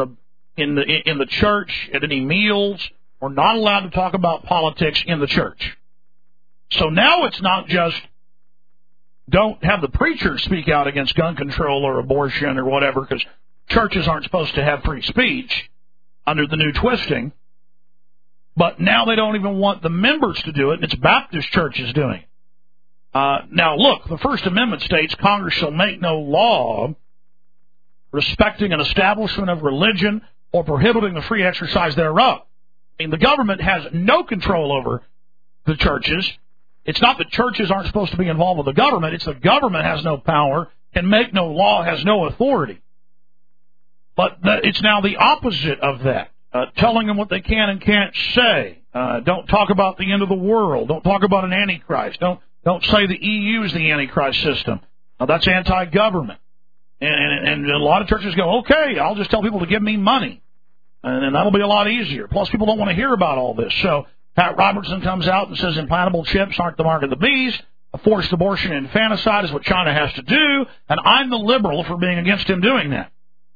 in the in the church, at any meals. We're not allowed to talk about politics in the church. So now it's not just don't have the preacher speak out against gun control or abortion or whatever, because churches aren't supposed to have free speech under the new twisting. But now they don't even want the members to do it, and it's Baptist churches doing it. Uh, now, look, the First Amendment states Congress shall make no law respecting an establishment of religion or prohibiting the free exercise thereof. I mean, the government has no control over the churches. It's not that churches aren't supposed to be involved with the government. It's the government has no power, can make no law, has no authority. But the, it's now the opposite of that, uh, telling them what they can and can't say. Uh, don't talk about the end of the world. Don't talk about an antichrist. Don't don't say the E U is the antichrist system. Now, that's anti-government. And, and, and a lot of churches go, okay, I'll just tell people to give me money. And, and that'll be a lot easier. Plus, people don't want to hear about all this. So Pat Robertson comes out and says implantable chips aren't the mark of the beast. A forced abortion and infanticide is what China has to do. And I'm the liberal for being against him doing that.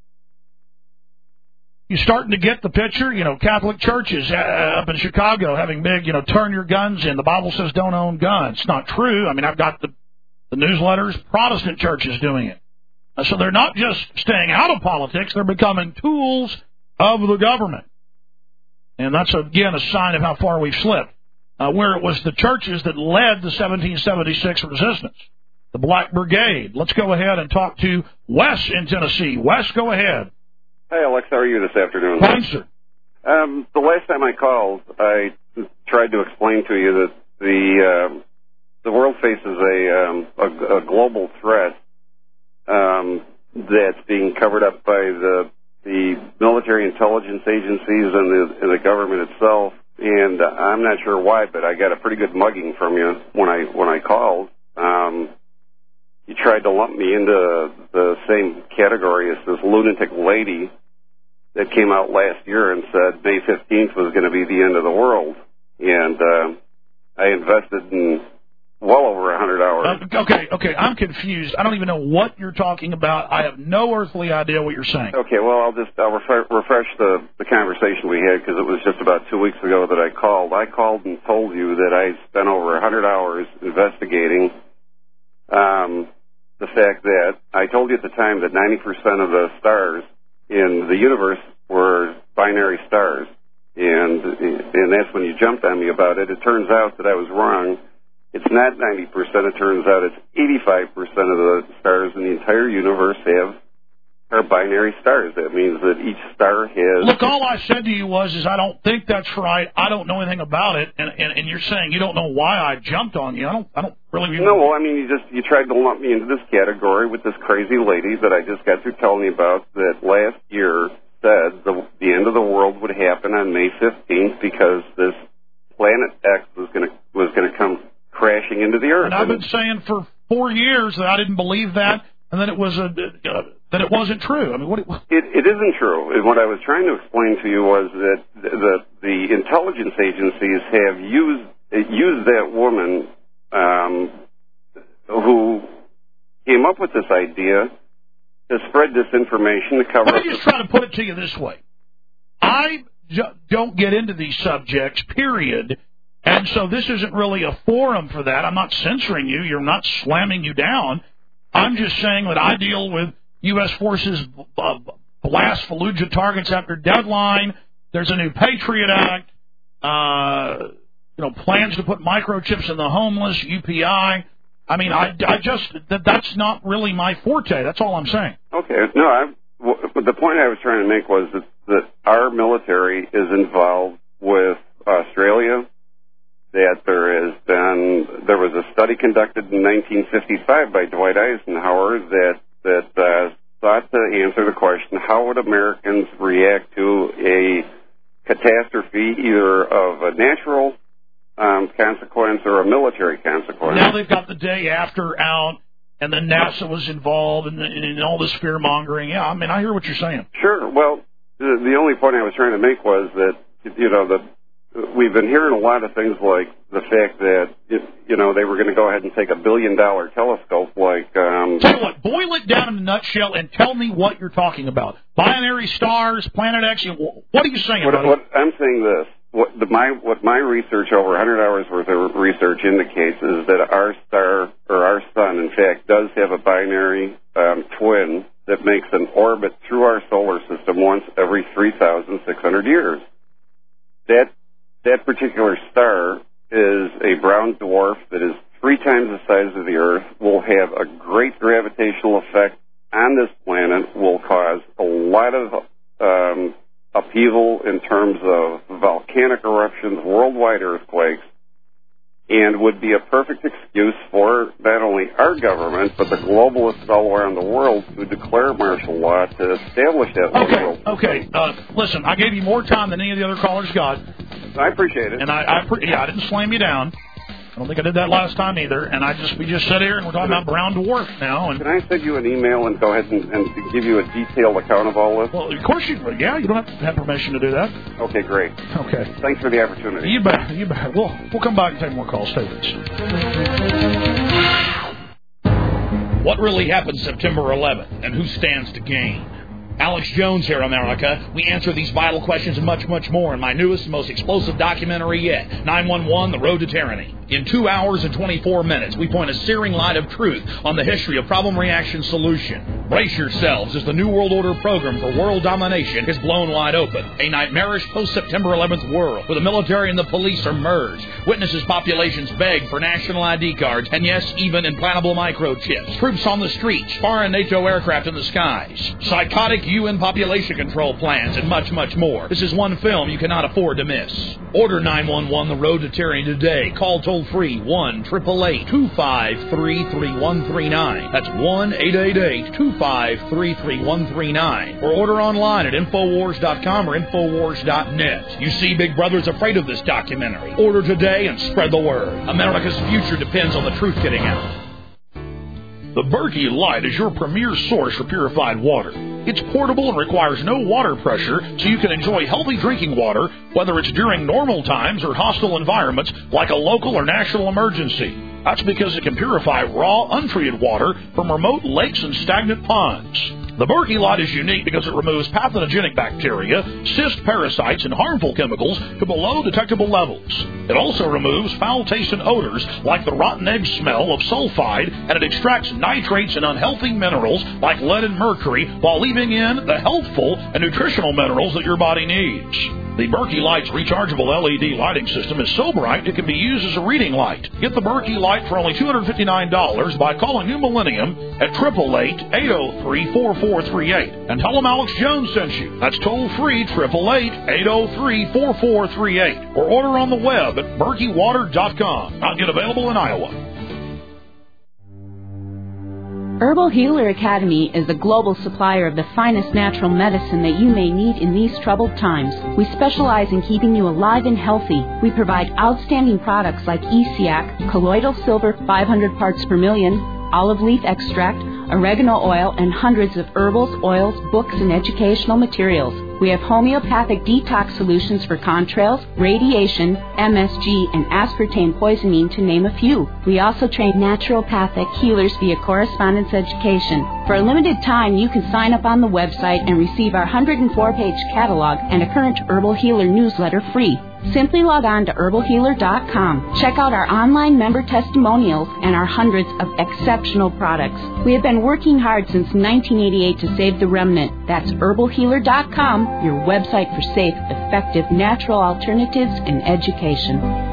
You're starting to get the picture. You know, Catholic churches uh, up in Chicago having big, you know, turn your guns in. The Bible says don't own guns. It's not true. I mean, I've got the, the newsletters. Protestant churches doing it. Uh, so they're not just staying out of politics. They're becoming tools of the government. And that's, again, a sign of how far we've slipped. Uh, where it was the churches that led the seventeen seventy-six resistance, the Black Brigade. Let's go ahead and talk to Wes in Tennessee. Wes, go ahead. Hi, Alex. How are you this afternoon? Fine, sir. Um, the last time I called, I tried to explain to you that the uh, the world faces a, um, a, a global threat um, that's being covered up by the the military intelligence agencies and the, and the government itself. And I'm not sure why, but I got a pretty good mugging from you when I when I called. Um, you tried to lump me into the same category as this lunatic lady that came out last year and said May fifteenth was going to be the end of the world. And uh, I invested in well over one hundred hours. Uh, okay, okay, I'm confused. I don't even know what you're talking about. I have no earthly idea what you're saying. Okay, well, I'll just I'll refresh, refresh the, the conversation we had because it was just about two weeks ago that I called. I called and told you that I spent over one hundred hours investigating um, the fact that I told you at the time that ninety percent of the stars in the universe were binary stars. And, and that's when you jumped on me about it. It turns out that I was wrong. It's not ninety percent. It turns out it's eighty-five percent of the stars in the entire universe have are binary stars. That means that each star has... Look, all I said to you was is I don't think that's right. I don't know anything about it. And, and, and you're saying you don't know why I jumped on you. I don't I don't really... Even... No, I mean, you just you tried to lump me into this category with this crazy lady that I just got through telling you about that last year said the, the end of the world would happen on May fifteenth because this Planet X was going to was going to come crashing into the earth. And I've been saying for four years that I didn't believe that, and then it was a, uh, that it wasn't true. I mean, what? It, it, it isn't true. And what I was trying to explain to you was that the the intelligence agencies have used used that woman um, who came up with this idea to spread this information to cover. Let me just try to put it to you this way: I don't get into these subjects, period. And so this isn't really a forum for that. I'm not censoring you. You're not slamming you down. I'm just saying that I deal with U S forces uh, blast Fallujah targets after deadline. There's a new Patriot Act. Uh, you know, plans to put microchips in the homeless, U P I. I mean, I, I just, that, that's not really my forte. That's all I'm saying. Okay. No, I, well, the point I was trying to make was that, that our military is involved with Australia. That there has been, there was a study conducted in nineteen fifty-five by Dwight Eisenhower that that uh, sought to answer the question: how would Americans react to a catastrophe, either of a natural um, consequence or a military consequence? Now they've got the day after out, and then NASA was involved in, in, in all this fear mongering. Yeah, I mean, I hear what you're saying. Sure. Well, the, the only point I was trying to make was that you know the. we've been hearing a lot of things like the fact that, if, you know, they were going to go ahead and take a billion-dollar telescope like... Um, Tell you what, boil it down in a nutshell and tell me what you're talking about. Binary stars, Planet X, what are you saying, what, buddy? what, I'm saying this. What, the, my, what my research, over one hundred hours worth of research indicates is that our star, or our sun, in fact, does have a binary um, twin that makes an orbit through our solar system once every three thousand six hundred years. That that particular star is a brown dwarf that is three times the size of the Earth, will have a great gravitational effect on this planet, will cause a lot of um, upheaval in terms of volcanic eruptions, worldwide earthquakes, and would be a perfect excuse for not only our government, but the globalists all around the world to declare martial law to establish that okay, world. Okay, uh, listen, I gave you more time than any of the other callers got. I appreciate it. And I, I pre- yeah, I didn't slam you down. I don't think I did that last time either. And I just we just sat here and we're talking about brown dwarf now. And can I send you an email and go ahead and, and give you a detailed account of all this? Well, of course you. Yeah, you don't have to have permission to do that. Okay, great. Okay. Thanks for the opportunity. You bet. You bet. We'll we'll come back and take more calls. Stay with us. What really happened September eleventh, and who stands to gain? Alex Jones here, America. We answer these vital questions and much, much more in my newest and most explosive documentary yet, nine one one, The Road to Tyranny. In two hours and twenty-four minutes, we point a searing light of truth on the history of problem-reaction solution. Brace yourselves as the New World Order program for world domination is blown wide open. A nightmarish post-September eleventh world where the military and the police are merged. Witnesses populations beg for national I D cards, and yes, even implantable microchips. Troops on the streets, foreign NATO aircraft in the skies. Psychotic U N population control plans, and much, much more. This is one film you cannot afford to miss. Order nine one one The Road to Tyranny today. Call toll-free one eight eight eight, two five three, three one three nine. That's one eight eight eight, two five three, three one three nine. Or order online at Infowars dot com or Infowars dot net. You see, Big Brother's afraid of this documentary. Order today and spread the word. America's future depends on the truth getting out. The Berkey Light is your premier source for purified water. It's portable and requires no water pressure, so you can enjoy healthy drinking water, whether it's during normal times or hostile environments like a local or national emergency. That's because it can purify raw, untreated water from remote lakes and stagnant ponds. The Berkey Light is unique because it removes pathogenic bacteria, cyst parasites, and harmful chemicals to below detectable levels. It also removes foul-tasting odors like the rotten egg smell of sulfide, and it extracts nitrates and unhealthy minerals like lead and mercury while leaving in the healthful and nutritional minerals that your body needs. The Berkey Light's rechargeable L E D lighting system is so bright it can be used as a reading light. Get the Berkey Light for only two hundred fifty-nine dollars by calling New Millennium at eight eight eight, eight oh three, four four three eight. And tell them Alex Jones sent you. That's toll-free, eight eight eight, eight oh three, four four three eight. Or order on the web at berkey water dot com. Not yet available in Iowa. Herbal Healer Academy is a global supplier of the finest natural medicine that you may need in these troubled times. We specialize in keeping you alive and healthy. We provide outstanding products like E C A C, colloidal silver five hundred parts per million, olive leaf extract, oregano oil, and hundreds of herbals, oils, books, and educational materials. We have homeopathic detox solutions for contrails, radiation, M S G, and aspartame poisoning, to name a few. We also train naturopathic healers via correspondence education. For a limited time, you can sign up on the website and receive our one hundred four page catalog and a current Herbal Healer newsletter free. Simply log on to herbal healer dot com. Check out our online member testimonials and our hundreds of exceptional products. We have been working hard since nineteen eighty-eight to save the remnant. That's herbal healer dot com, your website for safe, effective, natural alternatives and education.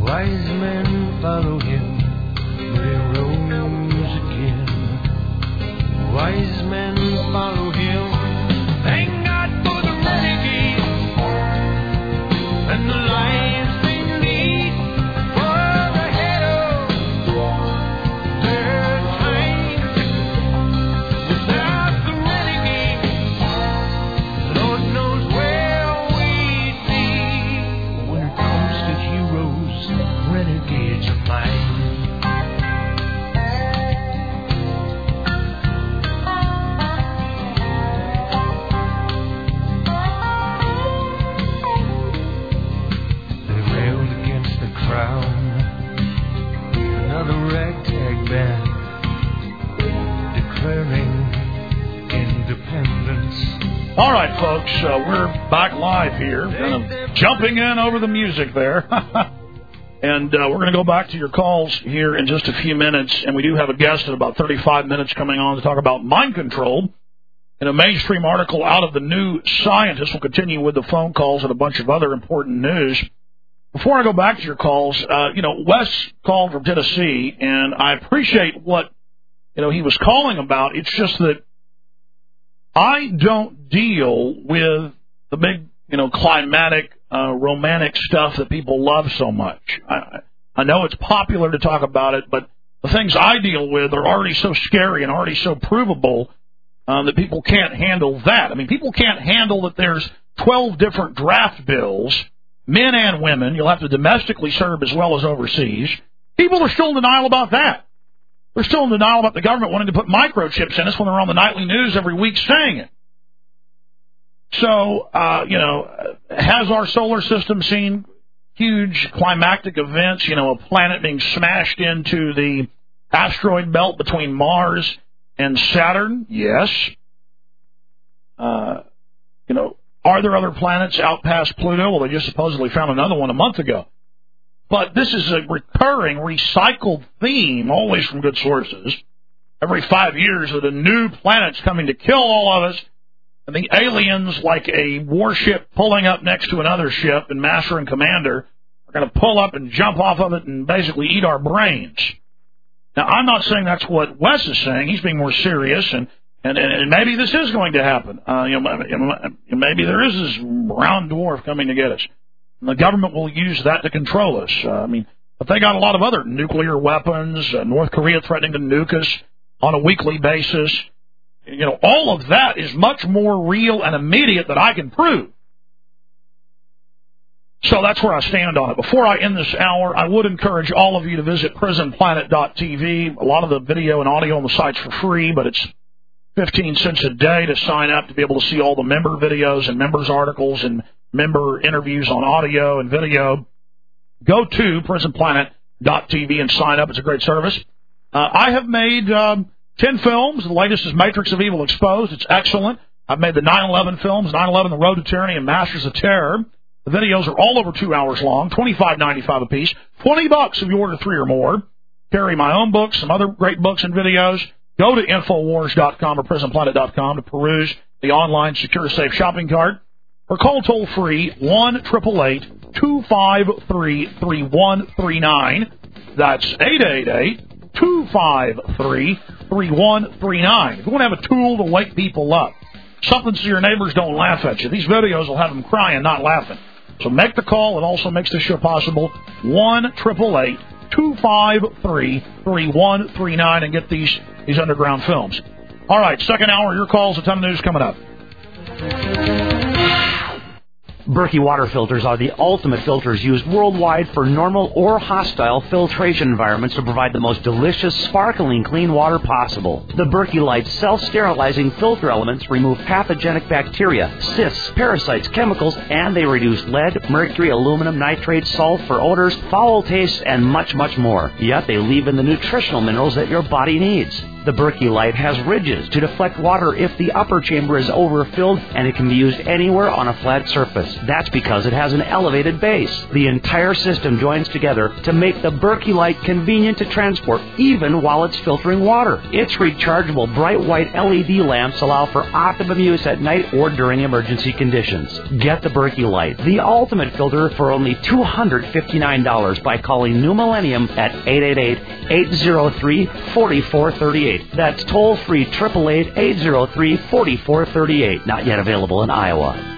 Wise men follow him, but he rose again. Wise men follow him. Thank God for the renegade and the lives they lead for ahead of their time. Without the renegade, Lord knows where we'd be. When it comes to heroes, renegades are mine. Another ragtag band declaring independence. All right, folks, uh, we're back live here. Kind of jumping in over the music there. And uh, we're going to go back to your calls here in just a few minutes. And we do have a guest in about thirty-five minutes coming on to talk about mind control. In a mainstream article out of the New Scientist, we'll continue with the phone calls and a bunch of other important news. Before I go back to your calls, uh, you know, Wes called from Tennessee, and I appreciate what, you know, he was calling about. It's just that I don't deal with the big, you know, climatic, uh, romantic stuff that people love so much. I, I know it's popular to talk about it, but the things I deal with are already so scary and already so provable um, that people can't handle that. I mean, people can't handle that there's twelve different draft bills, men and women. You'll have to domestically serve as well as overseas. People are still in denial about that. They're still in denial about the government wanting to put microchips in us when they're on the nightly news every week saying it. So, uh, you know, has our solar system seen huge climactic events, you know, a planet being smashed into the asteroid belt between Mars and Saturn? Yes. Uh, you know, are there other planets out past Pluto? Well, they just supposedly found another one a month ago. But this is a recurring, recycled theme, always from good sources. Every five years that a new planet's coming to kill all of us, and the aliens, like a warship pulling up next to another ship, and Master and Commander are going to pull up and jump off of it and basically eat our brains. Now, I'm not saying that's what Wes is saying. He's being more serious, and And, and, and maybe this is going to happen. Uh, you know, maybe there is this brown dwarf coming to get us. And the government will use that to control us. Uh, I mean, but they got a lot of other nuclear weapons. Uh, North Korea threatening to nuke us on a weekly basis. You know, all of that is much more real and immediate than I can prove. So that's where I stand on it. Before I end this hour, I would encourage all of you to visit prison planet dot t v. A lot of the video and audio on the site's for free, but it's fifteen cents a day to sign up to be able to see all the member videos and members articles and member interviews on audio and video. Go to prison planet dot t v and sign up. It's a great service. Uh, I have made um, ten films. The latest is Matrix of Evil Exposed. It's excellent. I've made the nine eleven films, nine eleven, The Road to Tyranny, and Masters of Terror. The videos are all over two hours long, twenty-five ninety-five a piece, twenty bucks if you order three or more. Carry my own books, some other great books and videos. Go to infowars dot com or prison planet dot com to peruse the online secure safe shopping cart, or call toll free one eight eight eight, two five three, three one three nine. That's eight eight eight, two five three, three one three nine. If you want to have a tool to wake people up, something so your neighbors don't laugh at you, these videos will have them crying, not laughing. So make the call. It also makes this show possible. one eight eight eight, two five three, three one three nine and get these these underground films. All right, second hour, your calls, a ton of news coming up. Berkey water filters are the ultimate filters used worldwide for normal or hostile filtration environments to provide the most delicious, sparkling, clean water possible. The Berkey Light self-sterilizing filter elements remove pathogenic bacteria, cysts, parasites, chemicals, and they reduce lead, mercury, aluminum, nitrates, sulfur, odors, foul tastes, and much, much more. Yet they leave in the nutritional minerals that your body needs. The Berkey Light has ridges to deflect water if the upper chamber is overfilled, and it can be used anywhere on a flat surface. That's because it has an elevated base. The entire system joins together to make the Berkey Light convenient to transport, even while it's filtering water. Its rechargeable bright white L E D lamps allow for optimum use at night or during emergency conditions. Get the Berkey Light, the ultimate filter, for only two hundred fifty-nine dollars by calling New Millennium at eight eight eight, eight zero three, four four three eight. That's toll-free, eight eight eight, eight zero three, four four three eight. Not yet available in Iowa.